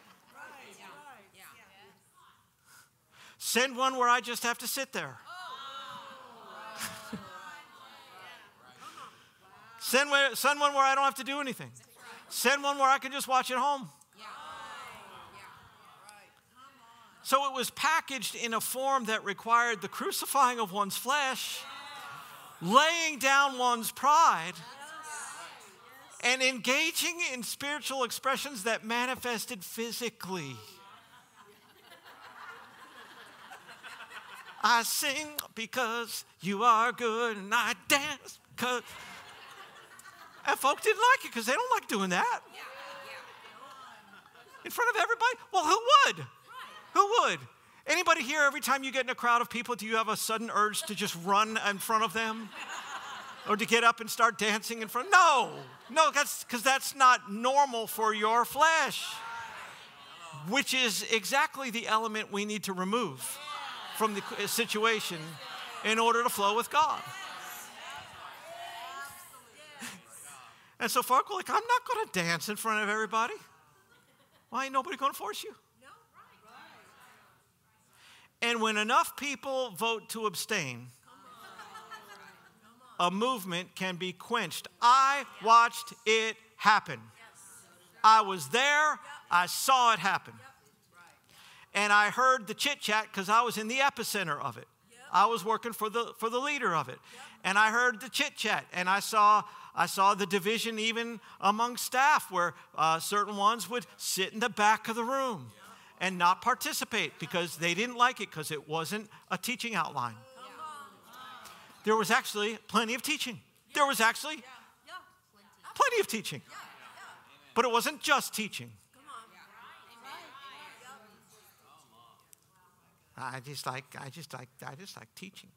S2: Send one where I just have to sit there. Send, where, send one where I don't have to do anything. Send one where I can just watch at home. So it was packaged in a form that required the crucifying of one's flesh, laying down one's pride, and engaging in spiritual expressions that manifested physically. I sing because you are good, and I dance because... And folk didn't like it because they don't like doing that. In front of everybody? Well, who would? Who would? Anybody here, every time you get in a crowd of people, do you have a sudden urge to just run in front of them? Or to get up and start dancing in front? No. No, that's because that's not normal for your flesh. Which is exactly the element we need to remove from the situation in order to flow with God. And so folk were like, I'm not going to dance in front of everybody. Why ain't nobody going to force you? And when enough people vote to abstain, a movement can be quenched. I watched it happen. I was there. I saw it happen. And I heard the chit-chat because I was in the epicenter of it. I was working for the for the leader of it. And I heard the chit-chat, and I saw I saw the division even among staff where uh, certain ones would sit in the back of the room and not participate because they didn't like it because it wasn't a teaching outline. There was actually plenty of teaching. There was actually plenty of teaching. But it wasn't just teaching. I just like I just like I just like teaching.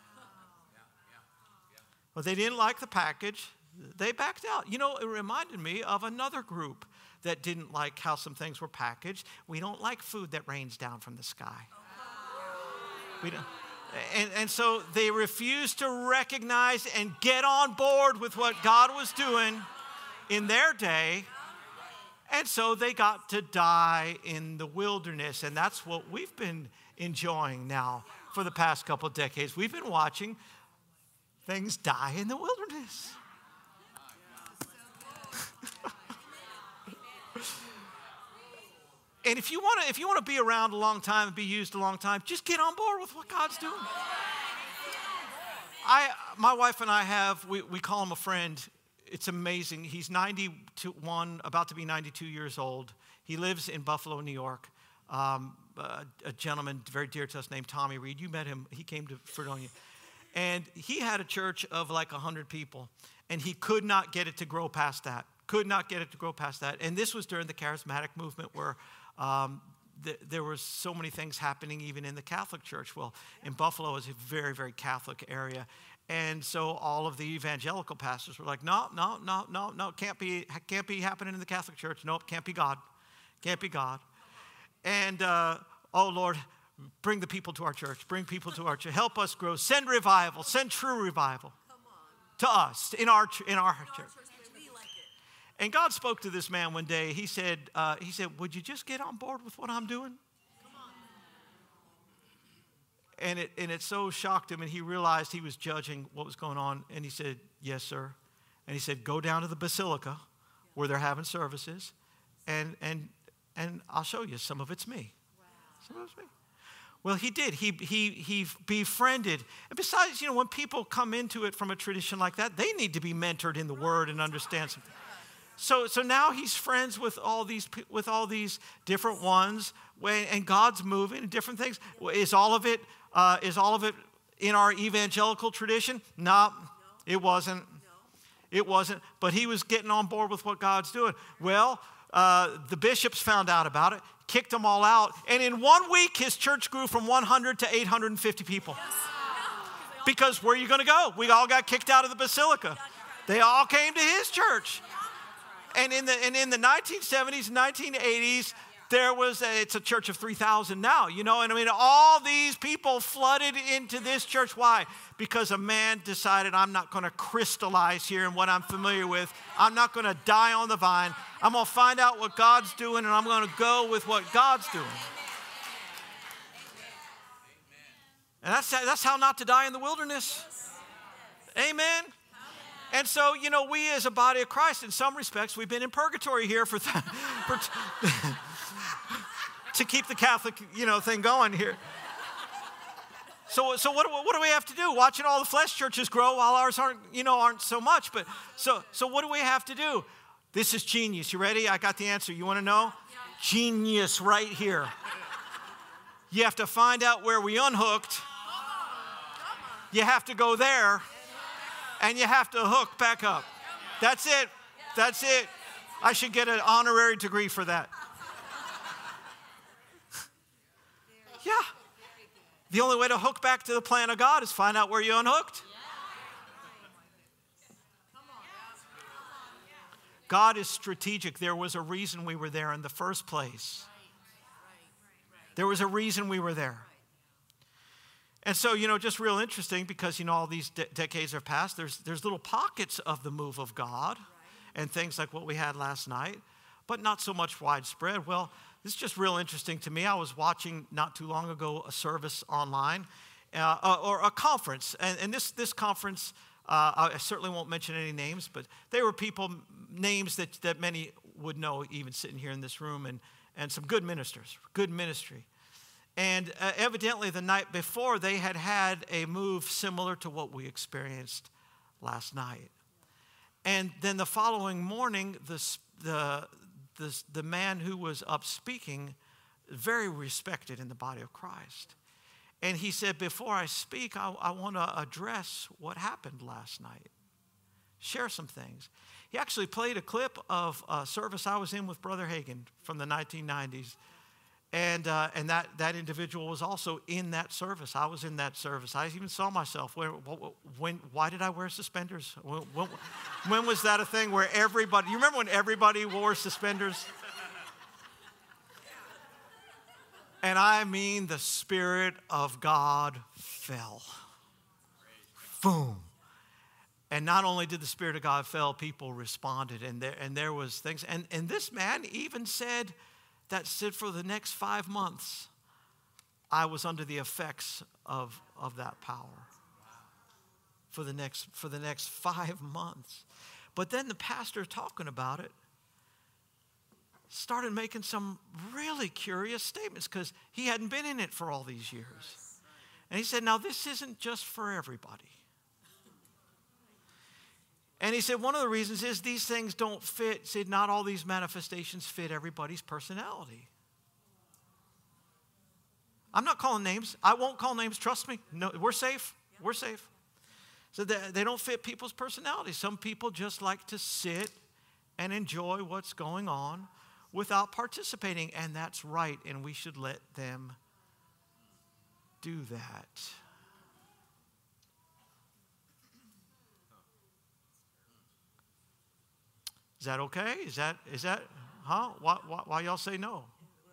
S2: Well, they didn't like the package. They backed out. You know, it reminded me of another group that didn't like how some things were packaged. We don't like food that rains down from the sky. We don't. And, and so they refused to recognize and get on board with what God was doing in their day. And so they got to die in the wilderness. And that's what we've been enjoying now for the past couple of decades. We've been watching things die in the wilderness. And if you want to, if you want to be around a long time and be used a long time, just get on board with what God's doing. I, my wife and I have, we, we call him a friend. It's amazing. He's ninety-one, about to be ninety-two years old. He lives in Buffalo, New York. Um, a, a gentleman very dear to us named Tommy Reed. You met him. He came to Fredonia. And he had a church of like one hundred people. And he could not get it to grow past that. Could not get it to grow past that. And this was during the charismatic movement where um, th- there were so many things happening even in the Catholic Church. Well, in Buffalo is a very, very Catholic area. And so all of the evangelical pastors were like, no, no, no, no, no, can't be, can't be happening in the Catholic Church. Nope, can't be God. Can't be God. And, uh, oh, Lord, bring the people to our church. Bring people to our church. Help us grow. Send revival. Send true revival to us in our, in our church. And God spoke to this man one day. He said, uh, he said, would you just get on board with what I'm doing? And it, and it so shocked him, and he realized he was judging what was going on. And he said, yes, sir. And he said, go down to the Basilica where they're having services, and, and, and I'll show you. Some of it's me. Some of it's me. Well, he did. He, he, he befriended. And besides, you know, when people come into it from a tradition like that, they need to be mentored in the Word and understand something. So, so now he's friends with all these with all these different ones, and God's moving and different things. Is all of it uh, is all of it in our evangelical tradition? No, it wasn't. It wasn't. But he was getting on board with what God's doing. Well, uh, the bishops found out about it, kicked them all out, and in one week his church grew from one hundred to eight hundred fifty people. Because where are you going to go? We all got kicked out of the basilica. They all came to his church. And in the and in the nineteen seventies, nineteen eighties, there was a, it's a church of three thousand now, you know, and I mean, all these people flooded into this church. Why? Because a man decided, I'm not going to crystallize here in what I'm familiar with. I'm not going to die on the vine. I'm going to find out what God's doing, and I'm going to go with what God's doing. And that's, that's how not to die in the wilderness. Amen. And so, you know, we as a body of Christ, in some respects, we've been in purgatory here for, th- for t- to keep the Catholic, you know, thing going here. So, so what, what do we have to do? Watching all the flesh churches grow while ours aren't, you know, aren't so much. But so, so what do we have to do? This is genius. You ready? I got the answer. You want to know? Genius right here. You have to find out where we unhooked. You have to go there. And you have to hook back up. That's it. That's it. I should get an honorary degree for that. Yeah. The only way to hook back to the plan of God is find out where you unhooked. God is strategic. There was a reason we were there in the first place. There was a reason we were there. And so, you know, just real interesting because, you know, all these de- decades have passed. There's, there's little pockets of the move of God and things like what we had last night, but not so much widespread. Well, this is just real interesting to me. I was watching not too long ago a service online uh, or a conference. And, and this, this conference, uh, I certainly won't mention any names, but they were people, names that, that many would know even sitting here in this room, and, and some good ministers, good ministry. And uh, evidently the night before, they had had a move similar to what we experienced last night. And then the following morning, the, the, the, the man who was up speaking, very respected in the body of Christ. And he said, before I speak, I, I want to address what happened last night. Share some things. He actually played a clip of a service I was in with Brother Hagin from the nineteen nineties. And uh, and that, that individual was also in that service. I was in that service. I even saw myself. When, when, why did I wear suspenders? When, when, when was that a thing where everybody, you remember when everybody wore suspenders? And I mean the Spirit of God fell. Boom. And not only did the Spirit of God fell, people responded. And there, and there was things. And, and this man even said, that said, for the next five months, I was under the effects of, of that power. For the next for the next five months. But then the pastor talking about it started making some really curious statements because he hadn't been in it for all these years. And he said, now this isn't just for everybody. And he said, one of the reasons is these things don't fit. He said, not all these manifestations fit everybody's personality. I'm not calling names. I won't call names. Trust me. No, we're safe. We're safe. So they, they don't fit people's personalities. Some people just like to sit and enjoy what's going on without participating. And that's right. And we should let them do that. Is that okay? Is that, is that, huh? Why, why, why y'all say no?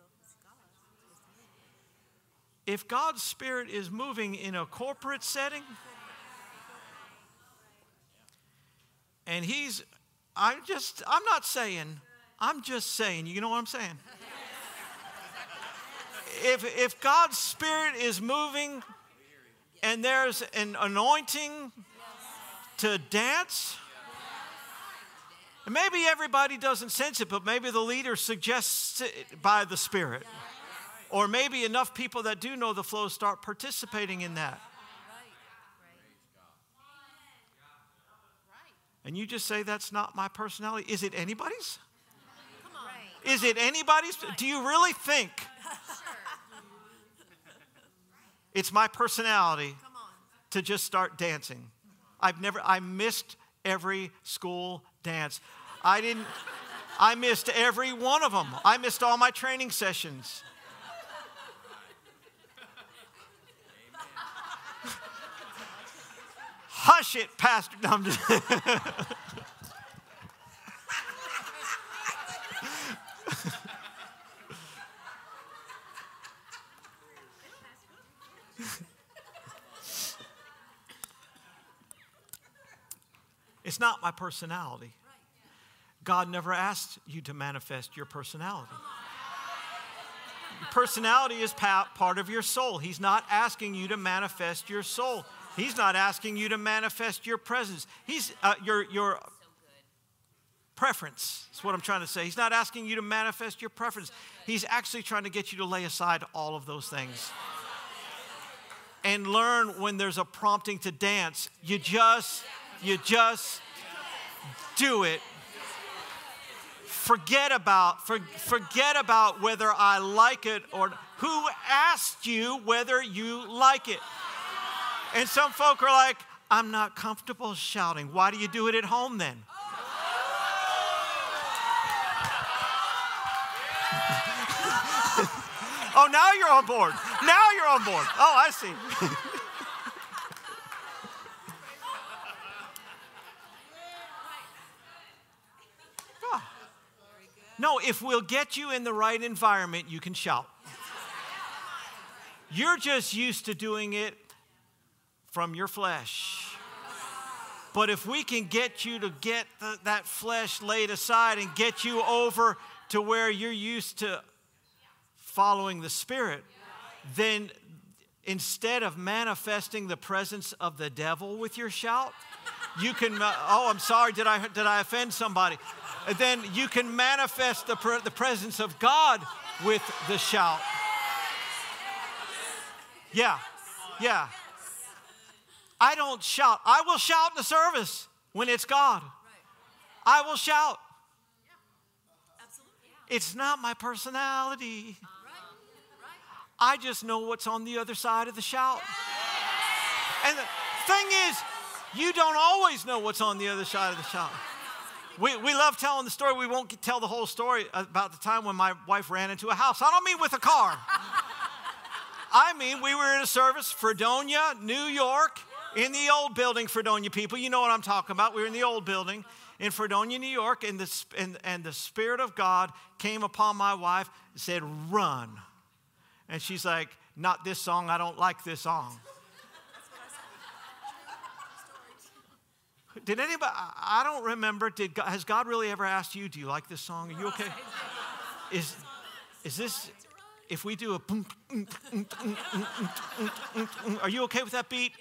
S2: If God's Spirit is moving in a corporate setting, and He's, I'm just, I'm not saying, I'm just saying, you know what I'm saying? If, if God's Spirit is moving and there's an anointing to dance, and maybe everybody doesn't sense it, but maybe the leader suggests it by the Spirit. Or maybe enough people that do know the flow start participating in that. And you just say, that's not my personality. Is it anybody's? Is it anybody's? Do you really think it's my personality to just start dancing? I've never, I missed every school dance. I didn't, I missed every one of them. I missed all my training sessions. Hush it, Pastor. No, I'm just It's not my personality. God never asked you to manifest your personality. Your personality is part of your soul. He's not asking you to manifest your soul. He's not asking you to manifest your presence. He's uh, your your preference. That's what I'm trying to say. He's not asking you to manifest your preference. He's actually trying to get you to lay aside all of those things and learn when there's a prompting to dance. You just you just do it. Forget about for, forget about whether I like it or who asked you whether you like it. And some folk are like, I'm not comfortable shouting. Why do you do it at home then? Oh, now you're on board. Now you're on board. Oh, I see. Oh. No, if we'll get you in the right environment, you can shout. You're just used to doing it from your flesh. But if we can get you to get the, that flesh laid aside and get you over to where you're used to following the Spirit, then instead of manifesting the presence of the devil with your shout, you can, uh, oh, I'm sorry, did I, did I offend somebody? And then you can manifest the, the presence of God with the shout. Yeah, yeah. I don't shout. I will shout in the service when it's God. I will shout. It's not my personality. I just know what's on the other side of the shout. And the thing is, you don't always know what's on the other side of the shout. We, we love telling the story. We won't tell the whole story about the time when my wife ran into a house. I don't mean with a car. I mean, we were in a service, Fredonia, New York, in the old building, Fredonia people. You know what I'm talking about. We were in the old building in Fredonia, New York, and the, and, and the Spirit of God came upon my wife and said, run. And she's like, not this song. I don't like this song. Did anybody, I don't remember, did God, has God really ever asked you, do you like this song? Are you okay? Is, is this... If we do a boom, are you okay with that beat?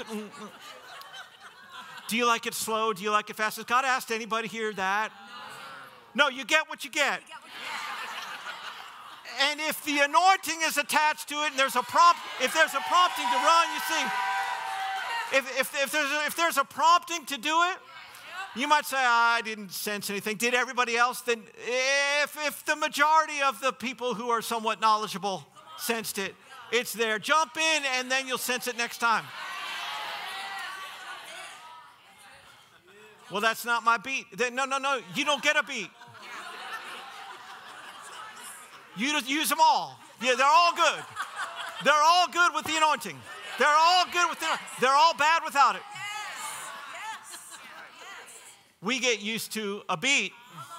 S2: Do you like it slow? Do you like it fast? Has God asked anybody here that? No, you get what you get. And if the anointing is attached to it and there's a prompt, if there's a prompting to run, you see, if, if, if, there's a, if there's a prompting to do it, you might say, I didn't sense anything. Did everybody else? Then if, if the majority of the people who are somewhat knowledgeable sensed it, it's there. Jump in and then you'll sense it next time. Well, that's not my beat. Then, no, no, no. You don't get a beat. You just use them all. Yeah, they're all good. They're all good with the anointing. They're all good with the anointing. They're all bad without it. We get used to a beat,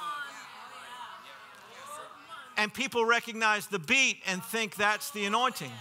S2: and people recognize the beat and think that's the anointing.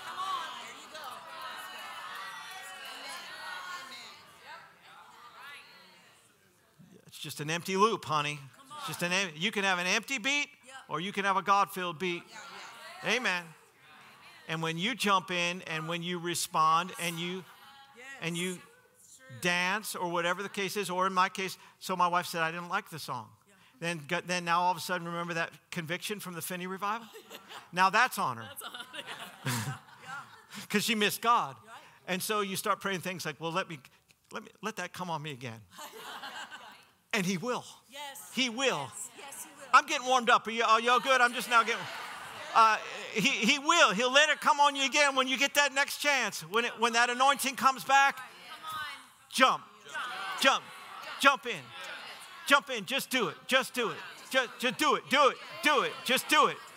S2: It's just an empty loop, honey. It's just an em- you can have an empty beat, or you can have a God-filled beat. Amen. And when you jump in, and when you respond, and you and you. dance or whatever the case is, or in my case, so my wife said I didn't like the song. Then, then now all of a sudden, remember that conviction from the Finney revival? Now that's on her.
S3: That's on.
S2: Because she missed God. And so you start praying things like, well, let me, let me, let that come on me again. And he will.
S3: Yes.
S2: He will.
S3: Yes. Yes, he will.
S2: I'm getting warmed up. Are, you, are y'all good? I'm just now getting... Uh, he, he will. He'll let it come on you again when you get that next chance. When, it, when that anointing comes back, jump, jump, jump in. Jump in. Just do it. Just do it. Just, just do it. Do it. Do it. Just do it.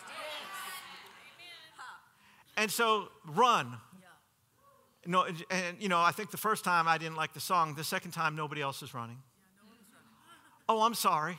S2: And so run. No, and, and you know, I think the first time I didn't like the song. The second time, nobody else is running. Oh, I'm sorry.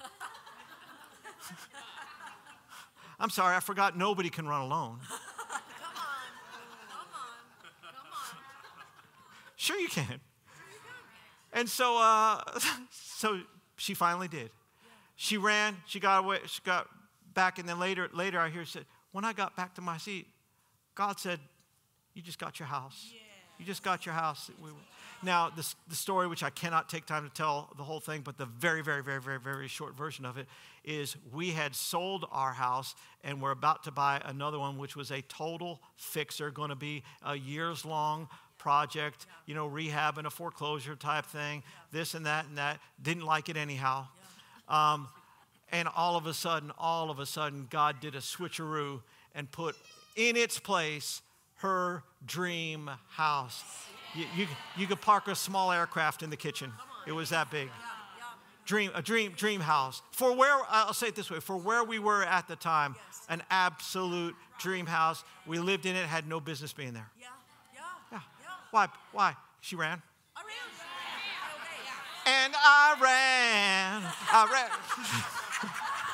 S2: I'm sorry, I forgot nobody can run alone.
S3: Come on. Come on. Come on.
S2: Sure you can. And so, uh, so she finally did. She ran, she got away, she got back, and then later, later I hear she said, when I got back to my seat, God said, you just got your house. You just got your house. We, now, this, the story, which I cannot take time to tell the whole thing, but the very, very, very, very, very short version of it is we had sold our house and we're about to buy another one, which was a total fixer, going to be a years-long project, you know, rehab and a foreclosure type thing, this and that and that. Didn't like it anyhow. Um, and all of a sudden, all of a sudden, God did a switcheroo and put in its place her dream house. You, you, you could park a small aircraft in the kitchen. It was that big. Dream, a dream, dream house. For where, I'll say it this way, for where we were at the time, an absolute dream house. We lived in it, had no business being there.
S3: Yeah. Yeah.
S2: Yeah. Why? Why? She ran.
S3: I ran.
S2: And I ran. I ran.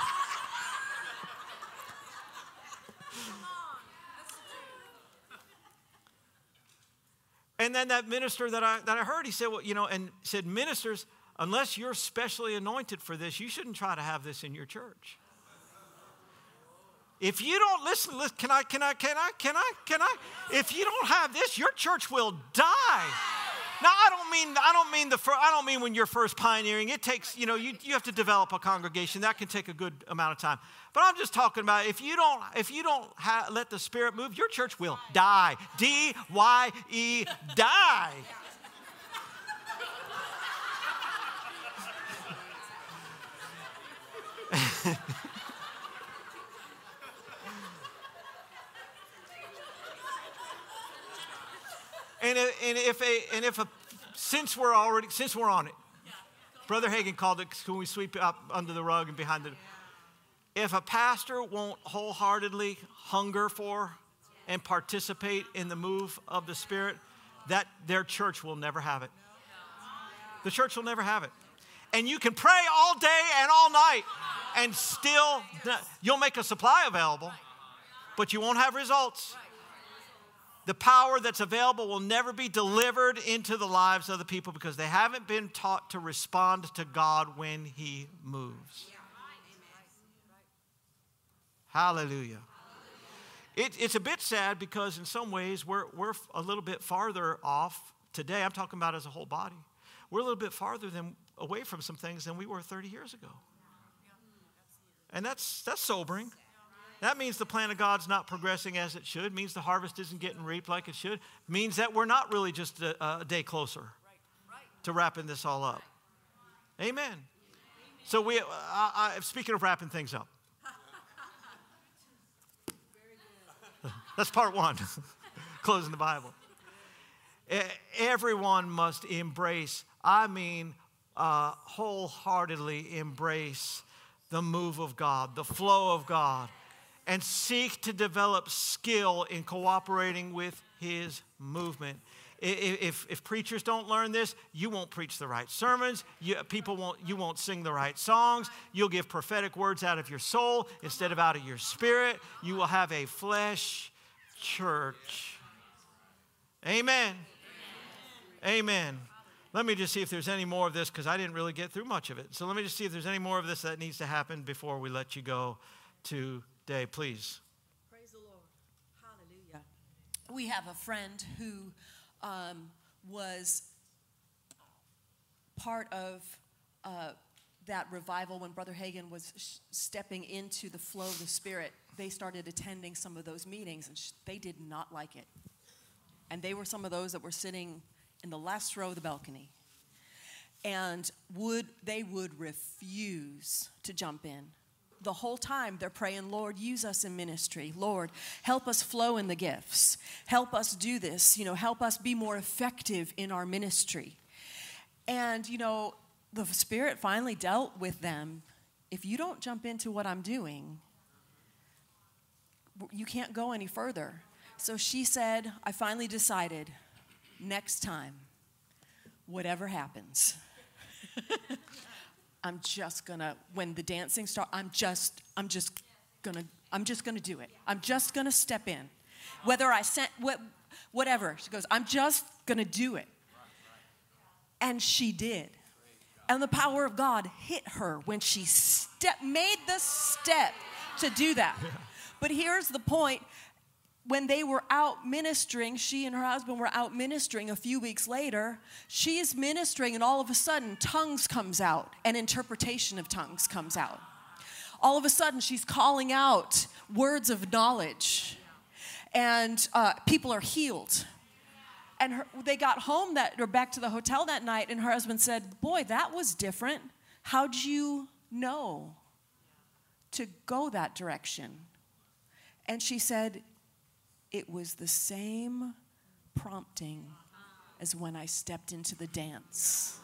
S2: And then that minister that I, that I heard, he said, well, you know, and said, ministers, unless you're specially anointed for this, you shouldn't try to have this in your church. If you don't listen, listen, can I, can I, can I, can I, can I? If you don't have this, your church will die. Now, I don't mean, I don't mean the, I don't mean when you're first pioneering. It takes, you know, you, you have to develop a congregation. That can take a good amount of time. But I'm just talking about if you don't, if you don't ha- let the Spirit move, your church will die. D Y E, die. And if, and if a and if a since we're already since we're on it, Brother Hagin called it, can we sweep up under the rug and behind the. If a pastor won't wholeheartedly hunger for and participate in the move of the Spirit, that their church will never have it. The church will never have it. And you can pray all day and all night, and still you'll make a supply available, but you won't have results. The power that's available will never be delivered into the lives of the people because they haven't been taught to respond to God when He moves. Hallelujah. It, it's a bit sad because in some ways we're, we're a little bit farther off today. I'm talking about as a whole body. We're a little bit farther than, away from some things than we were thirty years ago. And that's, that's sobering. That means the plan of God's not progressing as it should. It means the harvest isn't getting reaped like it should. It means that we're not really just a, a day closer to wrapping this all up. Amen. So we, I, I, speaking of wrapping things up, that's part one, closing the Bible. Everyone must embrace, I mean, uh, wholeheartedly embrace the move of God, the flow of God, and seek to develop skill in cooperating with His movement. If, if preachers don't learn this, you won't preach the right sermons. You, people won't, you won't sing the right songs. You'll give prophetic words out of your soul instead of out of your spirit. You will have a flesh church. Amen. Amen. Amen. Let me just see if there's any more of this because I didn't really get through much of it. So let me just see if there's any more of this that needs to happen before we let you go today, please.
S3: Praise the Lord. Hallelujah. We have a friend who um, was part of uh, that revival, when Brother Hagin was sh- stepping into the flow of the Spirit, they started attending some of those meetings, and sh- they did not like it. And they were some of those that were sitting in the last row of the balcony. And would they would refuse to jump in. The whole time they're praying, Lord, use us in ministry. Lord, help us flow in the gifts. Help us do this. You know, help us be more effective in our ministry. And, you know, the Spirit finally dealt with them. If you don't jump into what I'm doing, you can't go any further. So she said, I finally decided, next time, whatever happens, I'm just gonna, when the dancing starts, I'm just, I'm just gonna, I'm just gonna do it. I'm just gonna step in. Whether I sent, what, whatever. She goes, I'm just gonna do it. And she did. And the power of God hit her when she step, made the step to do that. But here's the point. When they were out ministering, she and her husband were out ministering a few weeks later. She is ministering, and all of a sudden, tongues comes out, and interpretation of tongues comes out. All of a sudden, she's calling out words of knowledge, and uh, people are healed. And her, they got home that, or back to the hotel that night, and her husband said, boy, that was different. How'd you know to go that direction? And she said, it was the same prompting as when I stepped into the dance.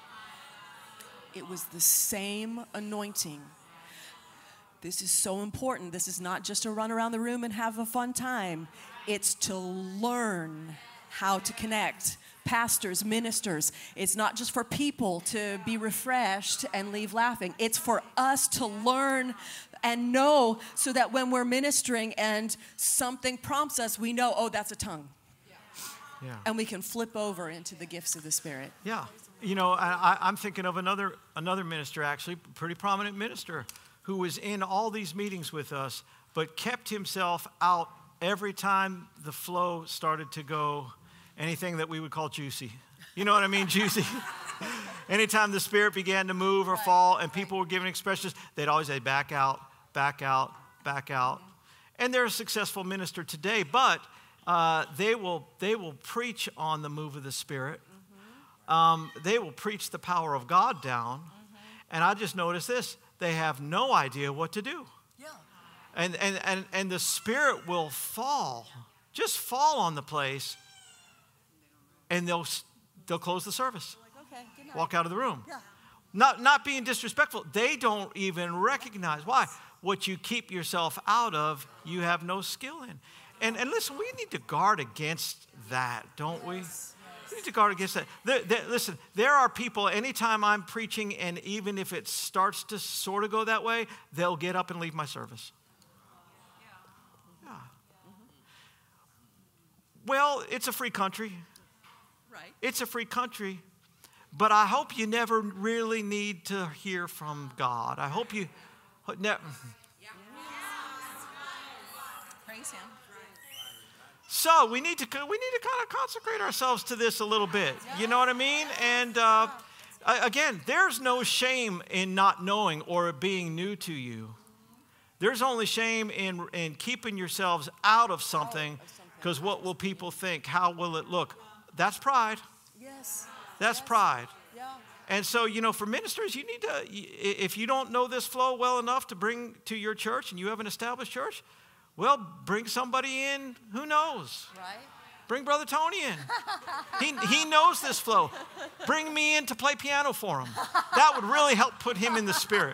S3: It was the same anointing. This is so important. This is not just to run around the room and have a fun time. It's to learn how to connect. Pastors, ministers, it's not just for people to be refreshed and leave laughing. It's for us to learn and know so that when we're ministering and something prompts us, we know, oh, that's a tongue.
S2: Yeah.
S3: And we can flip over into the gifts of the Spirit.
S2: Yeah. You know, I, I'm thinking of another another minister, actually, pretty prominent minister, who was in all these meetings with us, but kept himself out every time the flow started to go anything that we would call juicy. You know what I mean, juicy? Anytime the Spirit began to move or fall and people were giving expressions, they'd always say, back out, back out, back out. And they're a successful minister today, but uh, they will they will preach on the move of the Spirit. Um, they will preach the power of God down. And I just noticed this. They have no idea what to do.
S3: Yeah.
S2: And, and, and, and the Spirit will fall, just fall on the place, and they'll, they'll close the service.
S3: Okay, good night.
S2: Walk out of the room.
S3: Yeah.
S2: Not, not being disrespectful. They don't even recognize. Why? What you keep yourself out of, you have no skill in. And, and listen, we need to guard against that, don't we? We need to guard against that. There, there, listen, there are people, anytime I'm preaching, and even if it starts to sort of go that way, they'll get up and leave my service. Yeah. Well, it's a free country.
S3: Right.
S2: It's a free country. But I hope you never really need to hear from God. I hope you never.
S3: Praise Him.
S2: So we need to we need to kind of consecrate ourselves to this a little bit. You know what I mean? And uh, again, there's no shame in not knowing or it being new to you. There's only shame in in keeping yourselves out of something, because what will people think? How will it look? That's pride.
S3: Yes.
S2: That's
S3: yes.
S2: pride.
S3: Yeah.
S2: And so, you know, for ministers, you need to, if you don't know this flow well enough to bring to your church and you have an established church, well, bring somebody in who knows.
S3: Right.
S2: Bring Brother Tony in. He, he knows this flow. Bring me in to play piano for him. That would really help put him in the spirit.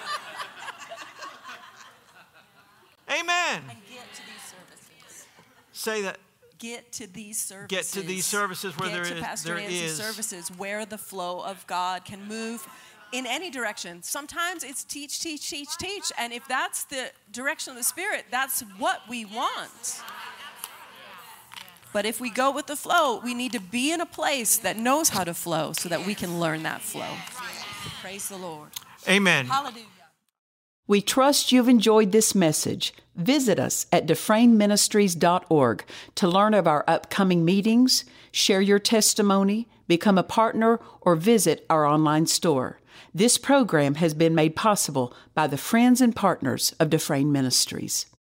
S2: Amen.
S3: And get to these services.
S2: Say that.
S3: Get to these services.
S2: Get to these services where
S3: Get
S2: there
S3: to
S2: is,
S3: Pastor
S2: there
S3: Nancy's
S2: is.
S3: services where the flow of God can move in any direction. Sometimes it's teach, teach, teach, teach. And if that's the direction of the Spirit, that's what we want. But if we go with the flow, we need to be in a place that knows how to flow so that we can learn that flow. Praise the Lord.
S2: Amen.
S3: Hallelujah.
S1: We trust you've enjoyed this message. Visit us at dufresne ministries dot org to learn of our upcoming meetings, share your testimony, become a partner, or visit our online store. This program has been made possible by the friends and partners of Dufresne Ministries.